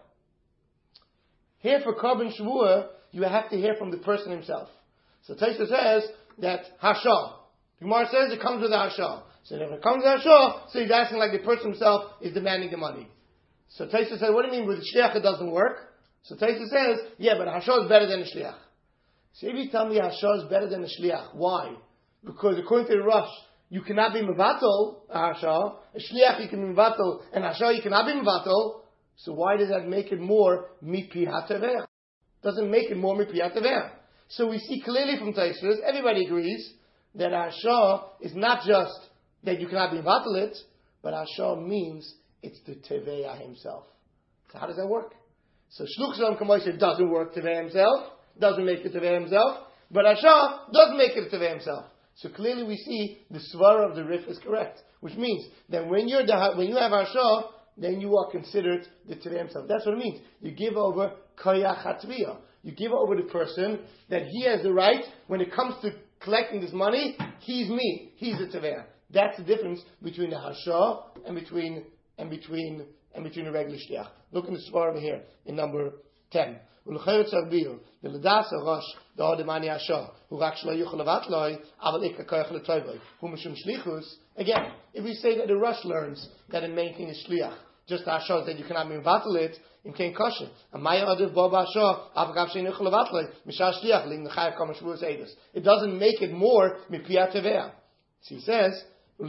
Here for korban shvuah, you have to hear from the person himself. So Tosfos says that hasha. Gemara says it comes with a hasha. So if it comes with a hasha, so he's asking like the person himself is demanding the money. So Tosfos says, what do you mean with the shliach it doesn't work? So Tosfos says, yeah, but a hasha is better than a shliach. So if you tell me a hasha is better than a shliach, why? Because according to the Rosh, you cannot be mevatel a hasha, a shliach you can be mevatel, and hasha you cannot be mevatel. So why does that make it more mipi hateveh? Doesn't make it more mipi hateveh. So we see clearly from Tosfos, everybody agrees that hasha is not just that you cannot be mevatel it, but hasha means it's the teveah himself. So how does that work? So shluch shalom kamoisha doesn't work teveah himself, doesn't make it teveah himself, but hasha does make it teveah himself. So clearly we see the svara of the Rif is correct, which means that when you have hasha, then you are considered the teveah himself. That's what it means. You give over koyach hatviyah. You give over the person that he has the right when it comes to collecting this money. He's me. He's the teveah. That's the difference between the hasha and between the regular shliach. Look in the svara over here in number 10. If we say that the Rosh learns that the main thing is shliach, just hasha is that you cannot mevatel it, in kain kosher. It doesn't make it more mipiyat teveah. So he says,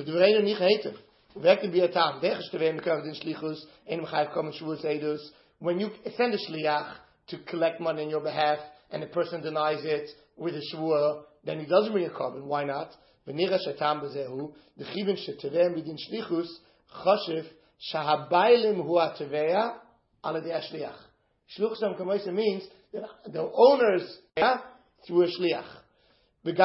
when you send a shliach to collect money on your behalf, and the person denies it with a shvuah, then he doesn't bring a korban. Why not? Shluch means that the owners through a shliach. But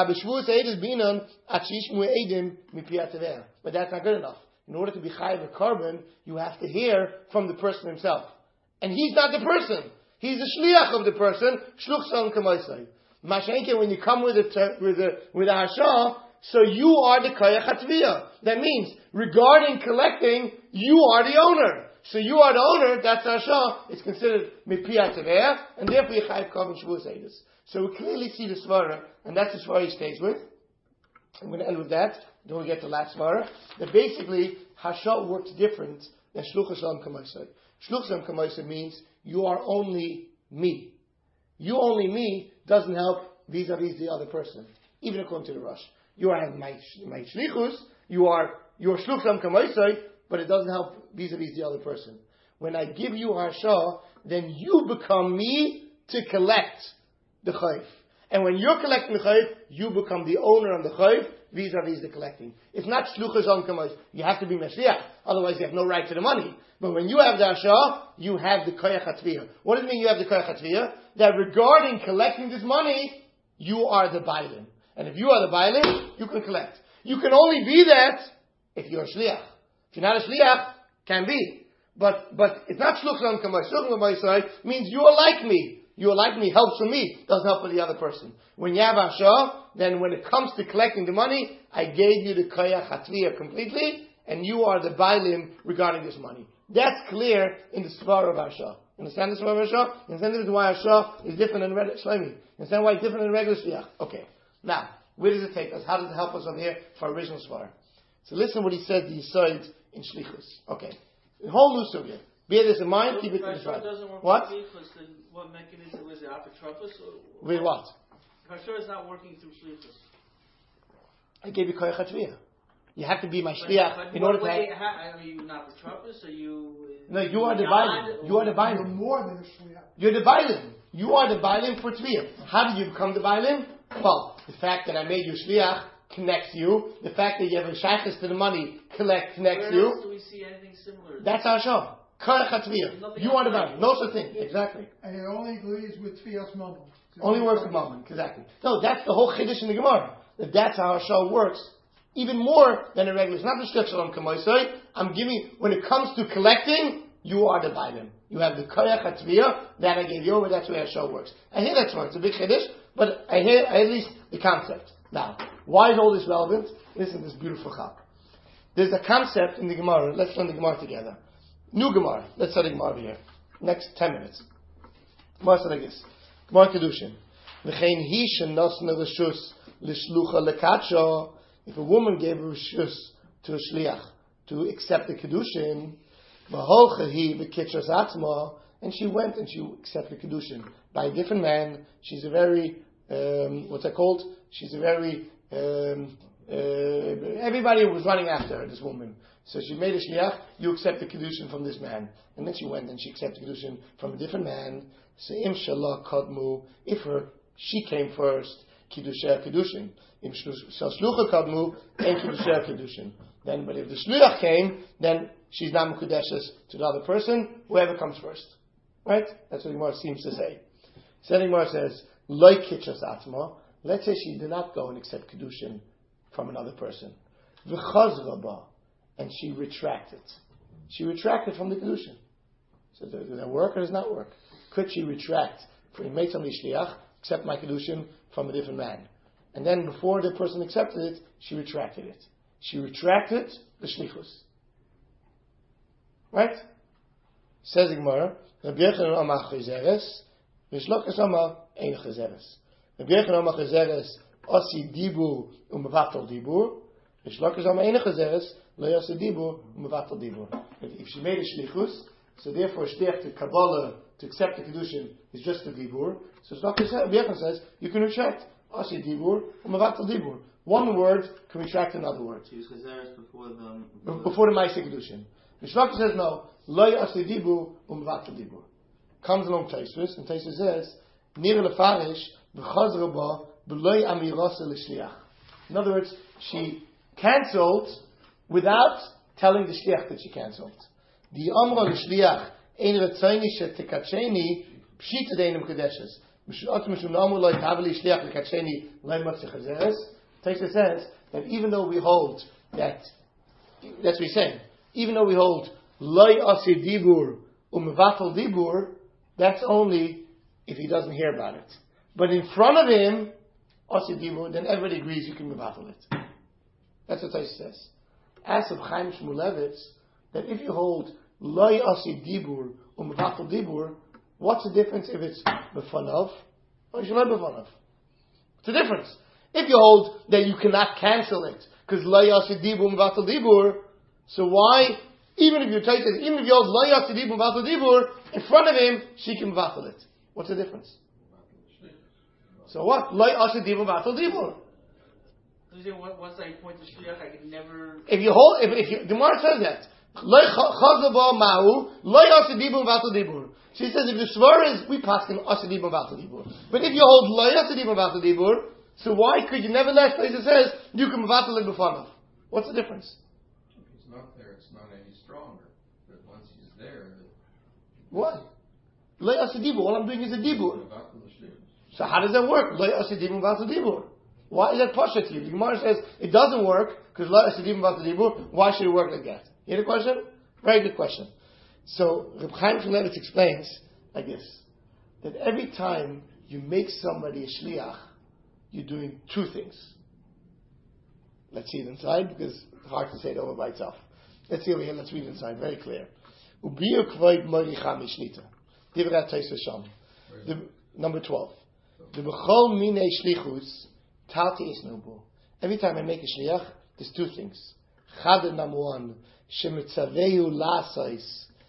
that's not good enough. In order to be chayiv a korban, you have to hear from the person himself. And he's not the person. He's the shliach of the person. Shluch shalom kamoisai. Mashenke, when you come with a hasha, so you are the koyach hatviyah. That means, regarding collecting, you are the owner. So you are the owner, that's Hasha, it's considered mipiyat teveh, and therefore you chayav kav and shvuas eidus. So we clearly see the svara, and that's the svara he stays with. I'm going to end with that, then we get to the last svara. That basically, Hasha works different than shluchas am kamaisai. Shluchas am kamaisai means, you are only me. You only me doesn't help vis-a-vis the other person, even according to the Rosh. You are my shlichus, you are your shluchas am kamaisai, but it doesn't help vis-a-vis the other person. When I give you Harsha, then you become me to collect the chayv. And when you're collecting the chayv, you become the owner of the chayv vis-a-vis the collecting. It's not shluchas on kamois. You have to be mashliach, otherwise you have no right to the money. But when you have the Harsha, you have the koyach hatviyah. What does it mean you have the koyach hatviyah? That regarding collecting this money, you are the bailim. And if you are the bailim, you can collect. You can only be that if you're a shliach. If you're not a shliach, can be. But it's not shluchas on kamois. Shluchas on kamois means you are like me. You are like me, helps for me, doesn't help for the other person. When you have Harsha, then when it comes to collecting the money, I gave you the koyach hatviyah completely, and you are the bailim regarding this money. That's clear in the svara of Harsha. Understand the svara of Harsha? Understand the reason why Harsha is different than regular Shlomi? Understand why it's different than regular shliach? Okay. Now, where does it take us? How does it help us over here for original svara? So listen what he said, the Yisod in Shlichus. Okay. The whole new sugya. Bear this in mind, keep it to the side. What? Then what mechanism is it? Apotropos? With what? Harsha is not working through shlichus. I gave you koyach hatviyah. You have to be my shliach in order to are you not apotropos? Are you... No, you are the bailim. You are the You're bailim. more than a shliach. You're the bailim. You are the bailim for tviyah. How did you become the bailim? Well, the fact that I made you shliach connects you. The fact that you have a shaykhis to the money connects Where you. else do we see anything similar? That's our show. Koyach hatviyah. You are the bailim. No such thing. Exactly. And it only agrees with Tfias Mammon. Only works with Mammon. Exactly. No, that's the whole chiddush in the Gemara. That's how our show works. Even more than a regular. It's not the shliach shalom kamoisai. I'm giving, when it comes to collecting, you are the bailim. You have the koyach hatviyah that I gave you over. That's where our show works. I hear that's one. It's a big chiddush, but I hear at least the concept. Now, why is all this relevant? Listen to this beautiful chap. There's a concept in the Gemara. Let's learn the Gemara together. New Gemara. Let's start the Gemara over here. Next 10 minutes. Gemara said like this. Gemara Kedushin. V'chein hi shenosna reshus l'shlucha lekatsha. If a woman gave a reshus to a shliach to accept the Kedushin, v'holcha hi v'kitras atzma, and she went and she accepted the Kedushin by a different man. She's a very, what's that called? She's a very, everybody was running after her, this woman. So she made a shliach, you accept the Kedushin from this man. And then she went and she accepted the Kedushin from a different man. So im shalah kadmu, if she came first, Kiddushay Kedushin. Im shlucha kadmu, and Kiddushay Kedushin. Then, but if the shliach came, then she's not mekudeshes to the other person, whoever comes first. Right? That's what the Gemara seems to say. So the Gemara says, loy kitchas atma. Let's say she did not go and accept Kedushin from another person. V'chazra ba. And she retracted. She retracted from the Kedushin. So does that work or does not work? Could she retract? For he made somebody shliach, accept my Kedushin from a different man. And then before the person accepted it, she retracted it. She retracted the shlichus. Right? Says the Gemara, Rabbi Yochanan amar chazeres, v'shlokas amar ein chazeres. Rabbi Yochanan amar chazeres, osi dibur u'mevatel dibur, v'shlokas amar ein chazeres, lo yosi dibur u'mevatel dibur. If she made a shlichus, so therefore shliach to Kabbalah to accept the Kedushin is just a dibur. So Rabbi Yochanan says, you can retract osi dibur u'mevatel dibur. One word can retract another word. Use chazeres before the Ma'aseh Kedushin. Mishloka says no. Lo yaseh dibur u'mevatel dibur. Comes along Tosfos, and Tosfos says, Nir lefarish v'chazra ba b'lo amirasa l'shliach. In other words, she cancelled without telling the shliach that she cancelled. The amra l'shliach ein retzoni shetekacheni pshita deinem kedeshes. Mishloka mishum namu lo yitaveli shliach lekacheni lo yimotzi chazeres. Tosfos says that even though we hold that, that's what he's saying, even though we hold loy asi dibur u'mevatel dibur, that's only if he doesn't hear about it. But in front of him, asi dibur, then everybody agrees you can mevatel it. That's what Taisa says. Ask of Chaim Shmulevitz that if you hold Loi Asi Dibur Mevatel Dibur, what's the difference if it's Befanav or Shalai Befanav? What's the difference? If you hold that you cannot cancel it because Loi Asi Dibur Mevatel Dibur, so why? Even if you hold Loi Asi Dibur Mevatel Dibur in front of him, she can Mevatel it. What's the difference? So what? Loi Asi Dibur Mevatel Dibur. Once I point to shliach, I can never. If you hold, if the Gemara says that, she says if the svar is we pass in asidibur vatal. But if you hold loy asidibur vatal, so why could you nevertheless? It says you can vatal it before. What's the difference? If he's not there, it's not any stronger. But once he's there, what? Loy asidibur. All I'm doing is a dibur. So how does that work? Loy asidibur vatal. Why is that pasha to you? The Gemara says it doesn't work because loy asidibur vatal. Why should it work like that? You hear the question? Very good question. So Reb Chaim Shmulevitz explains like this: that every time you make somebody a shliach, you're doing two things. Let's see it inside because it's hard to say it over by itself. Let's see over here. Let's read it inside. Very clear. Number 12. The b'chol minei shlichus talti isnubu. Every time I make a shliach, there's two things. Chad number one, shemitzavehu lasais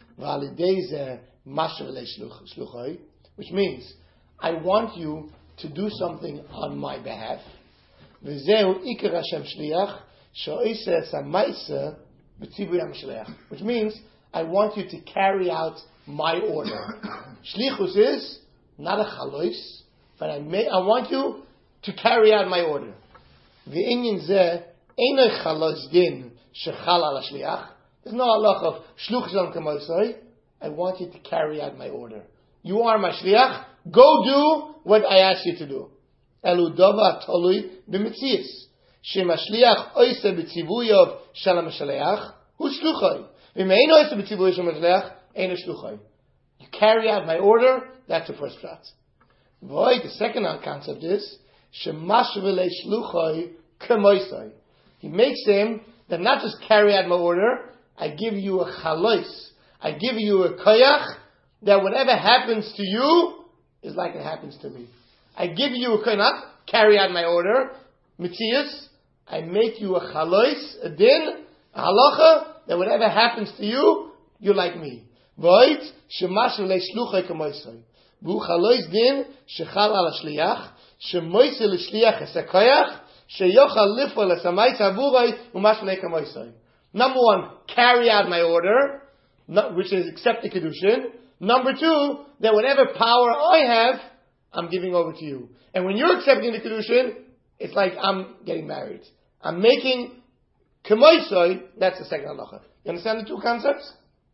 v'alidei mashavle shluchai, which means I want you to do something on my behalf. V'zehu ikar Hashem shliach sho'iseh samaisa b'tzibur yam shliach, which means I want you to carry out my order. Shlichus is not a chalois, but I want you to carry out my order. V'inyin zeh einay chalois din shechal al shliach. There's no halach of shluch zon k'mosai. I want you to carry out my order. You are my shliach. Go do what I ask you to do. Elu dava tolui b'mitzias. Shem hashliach oise b'tzivuyov shel ha'mashaleach hu shluchai. V'mein oise b'tzivuyov shel ha'mashaleach ein shluchai. You carry out my order. That's the first prat. Voy. The second concept is shemashvele shluchai k'mosai. He makes him that not just carry out my order. I give you a chalois. I give you a koyach that whatever happens to you is like it happens to me. I give you a koyach, carry out my order, mitzias. I make you a chalois, a din, a halacha that whatever happens to you, you're like me. Voit shemash leishluchay kamoisay. Bu chalois din shechal al shliach shemoisay leshliach esakoyach sheyochal lifol esamayis avuray umash leikamoisay. Number one, carry out my order, which is accept the kedushin. Number two, that whatever power I have, I'm giving over to you. And when you're accepting the kedushin, it's like I'm getting married. I'm making kemoisoi. That's the second halacha. You understand the two concepts?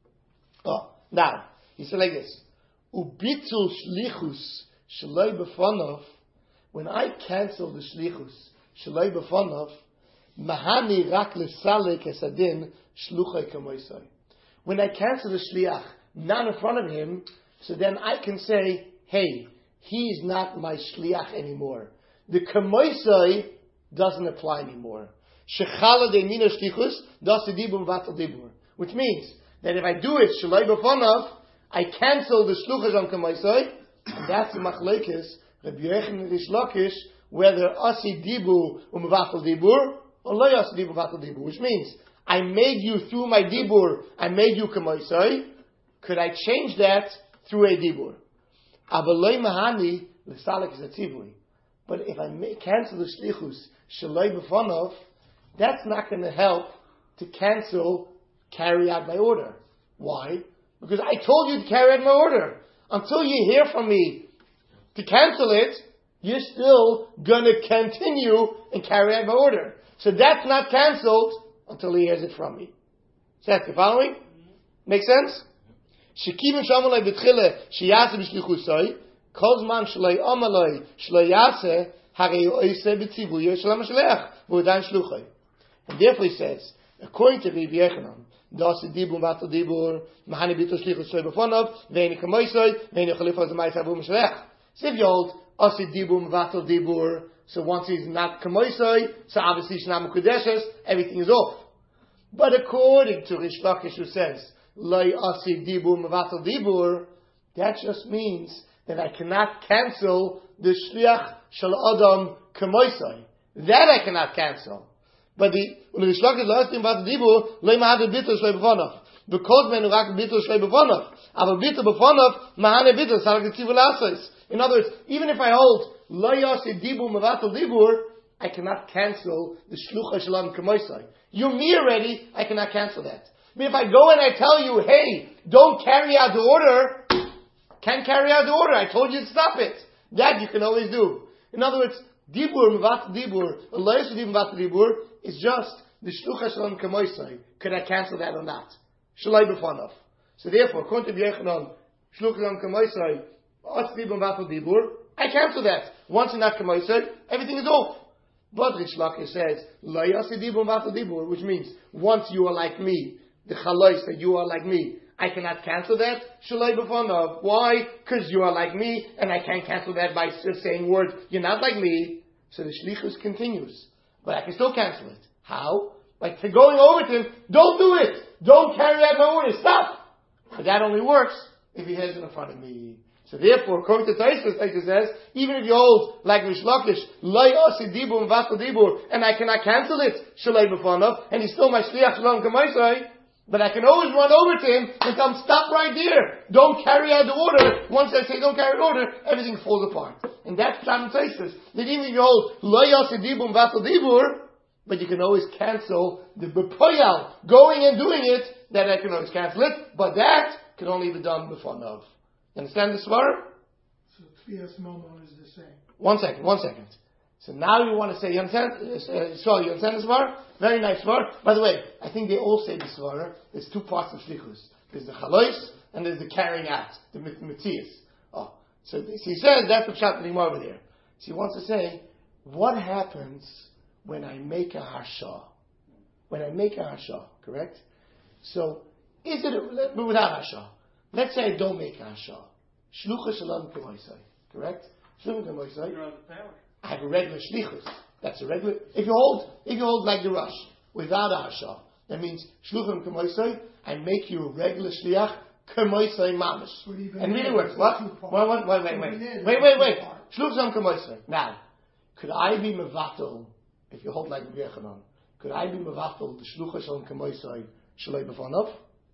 Oh, now he said like this: Ubitul shlichus shloi b'fanov. When I cancel the shlichus shloi b'fanov, mahani rak lesalik esadin shluchay kemoisoi. When I cancel the shliach not in front of him, so then I can say, hey, he's not my shliach anymore. The kemoisoi doesn't apply anymore. Shechala de nina shlichus das dibur vatal dibur, which means that if I do it shalai b'fanav, I cancel the shluchas on kemoisoi. That's the machlekes Rabbi Yochanan and Rish Lakish, whether asi dibur vatal dibur or lo asi dibur vatal dibur, which means I made you through my dibur, I made you kemoisoi. Could I change that through a dibur? Avaloi mahani l'salik is a tzivui. But if I cancel the shlichus shaloi b'fanov, that's not going to help to cancel, carry out my order. Why? Because I told you to carry out my order. Until you hear from me to cancel it, you're still going to continue and carry out my order. So that's not cancelled until he hears it from me. So that's the following? Make sense? Shekivim shamalei b'tchile sheyase b'shlichusoi kol zman shloi amaloi shloi yase harei oise b'tzivuyo shel ha'mashaleach v'udayin shluchai. And therefore he says, according to Rabbi Yochanan, das dibur vatal dibur mahani bitul shlichusoi b'fonov ve'eni kemoisoi ve'eni chalifah zamayis avu mashaleach. So if you hold Asi Dibur Mevatel Dibur. So once he's not Kamoisai, so obviously Shnam Kudeshes, everything is off. But according to Rish Lakish, who says, Lai Asi Dibur Mevatel Dibur, that just means that I cannot cancel the Shliach Shal Adam Kamoisai. That I cannot cancel. But the Rish Lakish last thing about the Dibur, Lai Mahad Bitter Shlei B'Vanav. Because men rak Bitter Shlei B'Vanav. Aber Bitter B'Vanav, Mahane Bitter, Salak Tzivul Asais. In other words, even if I hold Lai Asi Dibur Mevatel Dibur, I cannot cancel the Shlucha Shal Adam Kamoisai. You're me already, I cannot cancel that. I mean, if I go and I tell you, hey, don't carry out the order, can't carry out the order. I told you to stop it. That you can always do. In other words, Dibur, Mevatel Dibur, Lai Asi Dibur Mevatel Dibur is just the Shlucha Shal Adam Kamoisai. Could I cancel that or not? Shalai B'Fanav. So therefore, according to Yechanan, Shlucha Shal Adam Kamoisai, Asi Dibur Mevatel Dibur, I cancel that. Once in that Kamoisai, everything is off. But Rish Lakish says, Lo Yasi Dibur Mevatel Dibur, which means, once you are like me, the Chalois that you are like me, I cannot cancel that. Shalai B'Fanav. Why? Because you are like me, and I can't cancel that by saying words, you're not like me. So the Shlichus continues. But I can still cancel it. How? Like to going over to him, don't do it! Don't carry out my order, stop! But that only works if he has it in front of me. So therefore, according to Taisus, Taisus says, even if you hold like Rish Lakish, Lai Asi Dibur Mevatel Dibur, and I cannot cancel it, Shalai B'Fanav, and he's still my Shliach Shalom Kamaisai, but I can always run over to him and tell him, stop right there. Don't carry out the order. Once I say don't carry the order, everything falls apart. And that's Pshat Taisus. That even if you hold Lai Asi Dibur Mevatel Dibur, but you can always cancel the B'Poyal, going and doing it, that I can always cancel it, but that can only be done B'Fanav. You understand the svara? So Tfias Momon is the same. One second. So now you want to say, you understand? You understand the svara? Very nice svara. By the way, I think they all say the svara. There's two parts of shlichus. There's the chalois and there's the carrying out, the mitzias. Oh, so he says that's the pshat that over there. So he wants to say, what happens when I make a harsha? When I make a harsha, correct? So is it without harsha? Let's say I don't make a harsha. Shlucha Shalom Kamoisai. Correct? Shlucha Kamoisai. You don't have the power. I have a regular shlichus. That's a regular. If you hold like the Rush without a harsha, that means Shlucha Kamoisai. I make you a regular shliach Kamoisai mamish. And really works. What? Wait. Shlucha Kamoisai. Now, could I be mevatel if you hold like the Yechanan? Could I be mevatel the Shlucha Shalom Kamoisai Shalei B'Fanav?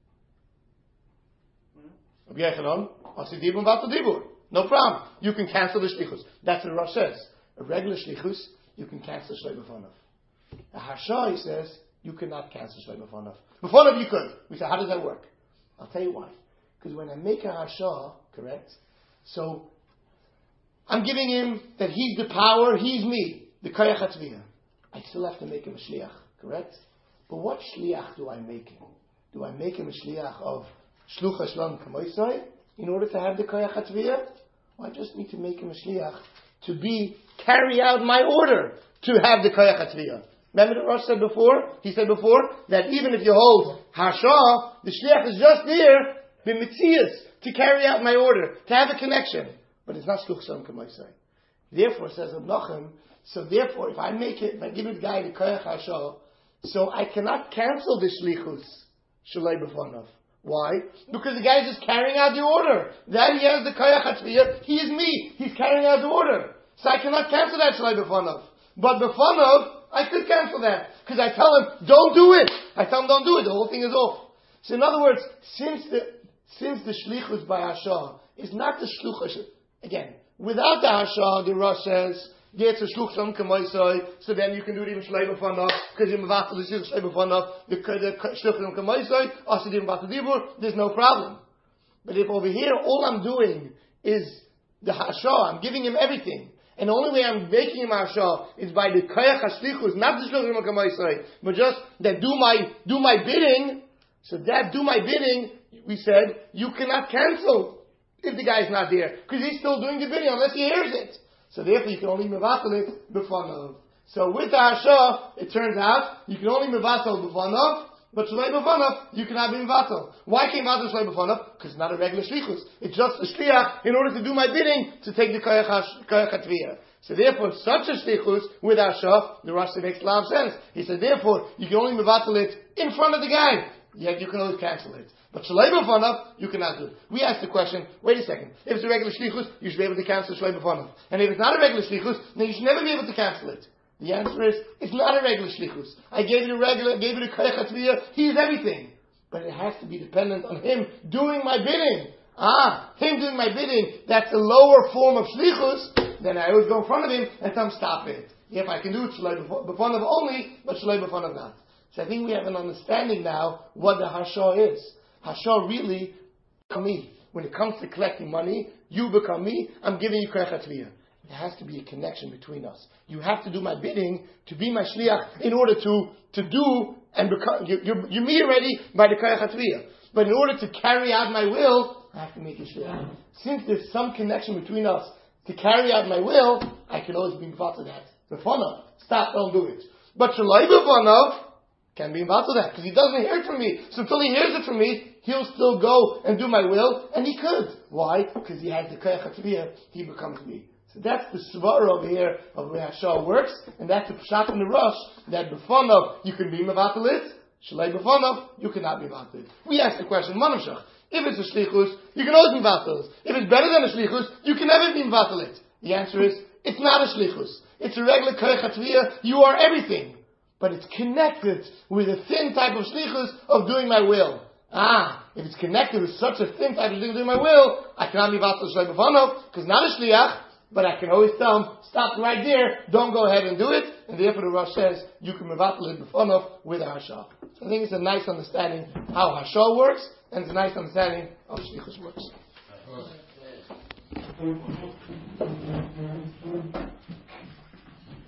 No problem. You can cancel the shlichus. That's what Rosh says. A regular shlichus, you can cancel Shlei B'Fanav. A harsha, he says, you cannot cancel Shlei B'Fanav. B'Fanav you could. We say, how does that work? I'll tell you why. Because when I make a harsha, correct? So, I'm giving him that he's the power, he's me, the Koyach HaTviyah. I still have to make him a shliach, correct? But what shliach do I make him? Do I make him a shliach of Shlucha Shalom Kamoisai in order to have the Koyach HaTviyah? Well, I just need to make him a shliach to carry out my order to have the Koyach HaTviyah. Remember what Rosh said before? He said before that even if you hold harsha, the shliach is just there, b'mitzias, to carry out my order, to have a connection. But it's not Shlucha Shalom Kamoisai. Therefore, says Reb Nachum, so therefore, if I give the guy the Koyach harsha, so I cannot cancel the shlichus Shalei B'Fanav. Why? Because the guy is just carrying out the order. That he has the Koyach HaTviyah, he is me. He's carrying out the order. So I cannot cancel that Shalai B'Fanav. But B'Fanav, I could cancel that. Because I tell him, don't do it. I tell him, don't do it. The whole thing is off. So in other words, since the Shlichus by Hasha is not the Shlucha, again, without the Hasha, the Rosh says, it's a Shluch Shalom Kamoisai, so then you can do it even Shlei B'Fanav, because you're Mevatel the Shluch Shlei B'Fanav, the Shluch Shalom Kamoisai, also even Mevatel Dibur, there's no problem. But if over here all I'm doing is the Hasha, I'm giving him everything, and the only way I'm making him Hasha is by the Koyach HaShlichus, not the Shluch Shalom Kamoisai, but just that do my bidding. So that do my bidding, we said, you cannot cancel if the guy's not there, because he's still doing the bidding unless he hears it. So therefore, you can only mevatel it b'fanav. So with the harsha, it turns out you can only mevatel b'fanav, But Shalei B'Fanav, you cannot be Mevatel. Why can't Mevatel Shalei B'Fanav? Because it's not a regular Shlichus. It's just a Shliach in order to do my bidding to take the Koyach HaTviyah. So therefore, such a Shlichus with Asha, the Rashi makes a lot of sense. He said, therefore, you can only Mevatel it in front of the guy. Yet you can always cancel it. But Shalei B'Fanav, you cannot do it. We asked the question, wait a second, if it's a regular Shlichus, you should be able to cancel Shalei B'Fanav. And if it's not a regular Shlichus, then you should never be able to cancel it. The answer is, it's not a regular Shlichus. I gave it a Koyach HaTviyah, he is everything. But it has to be dependent on him doing my bidding. Him doing my bidding, that's a lower form of Shlichus, then I always go in front of him and tell him, stop it. If I can do it, Shalei B'Fanav only, but Shalei B'Fanav not. So I think we have an understanding now what the Hashah is. Hashah really, me. When it comes to collecting money, you become me, I'm giving you Koyach HaTviyah. There has to be a connection between us. You have to do my bidding to be my shliach in order to do and become. You're me already by the Koyach HaTviyah. But in order to carry out my will, I have to make you shliach. Since there's some connection between us to carry out my will, I can always be involved in that. B'Fanav, stop, don't do it. But Shalei B'Fanav can be involved in that because he doesn't hear it from me. So until he hears it from me, he'll still go and do my will, and he could. Why? Because he has the Koyach HaTviyah, he becomes me. So that's the svara over here of where Hashah works, and that's the pshat in the rush, that B'Fanav, you can be mevatel it, Shalei B'Fanav, you cannot be mevatel it. We ask the question, Manavshach, if it's a shlichus, you can always be mevatel it. If it's better than a shlichus, you can never be mevatel it. The answer is, it's not a shlichus. It's a regular Koyach HaTviyah, you are everything. But it's connected with a thin type of shlichus of doing my will. If it's connected with such a thin type of shlichus of doing my will, I cannot be mevatel Shalei B'Fanav, because not a shliach, but I can always tell him, stop right there, don't go ahead and do it, and therefore the Rosh says, you can mevatel it B'Fanav with a Hashah. So I think it's a nice understanding how Hashah works, and it's a nice understanding how Shlichus works.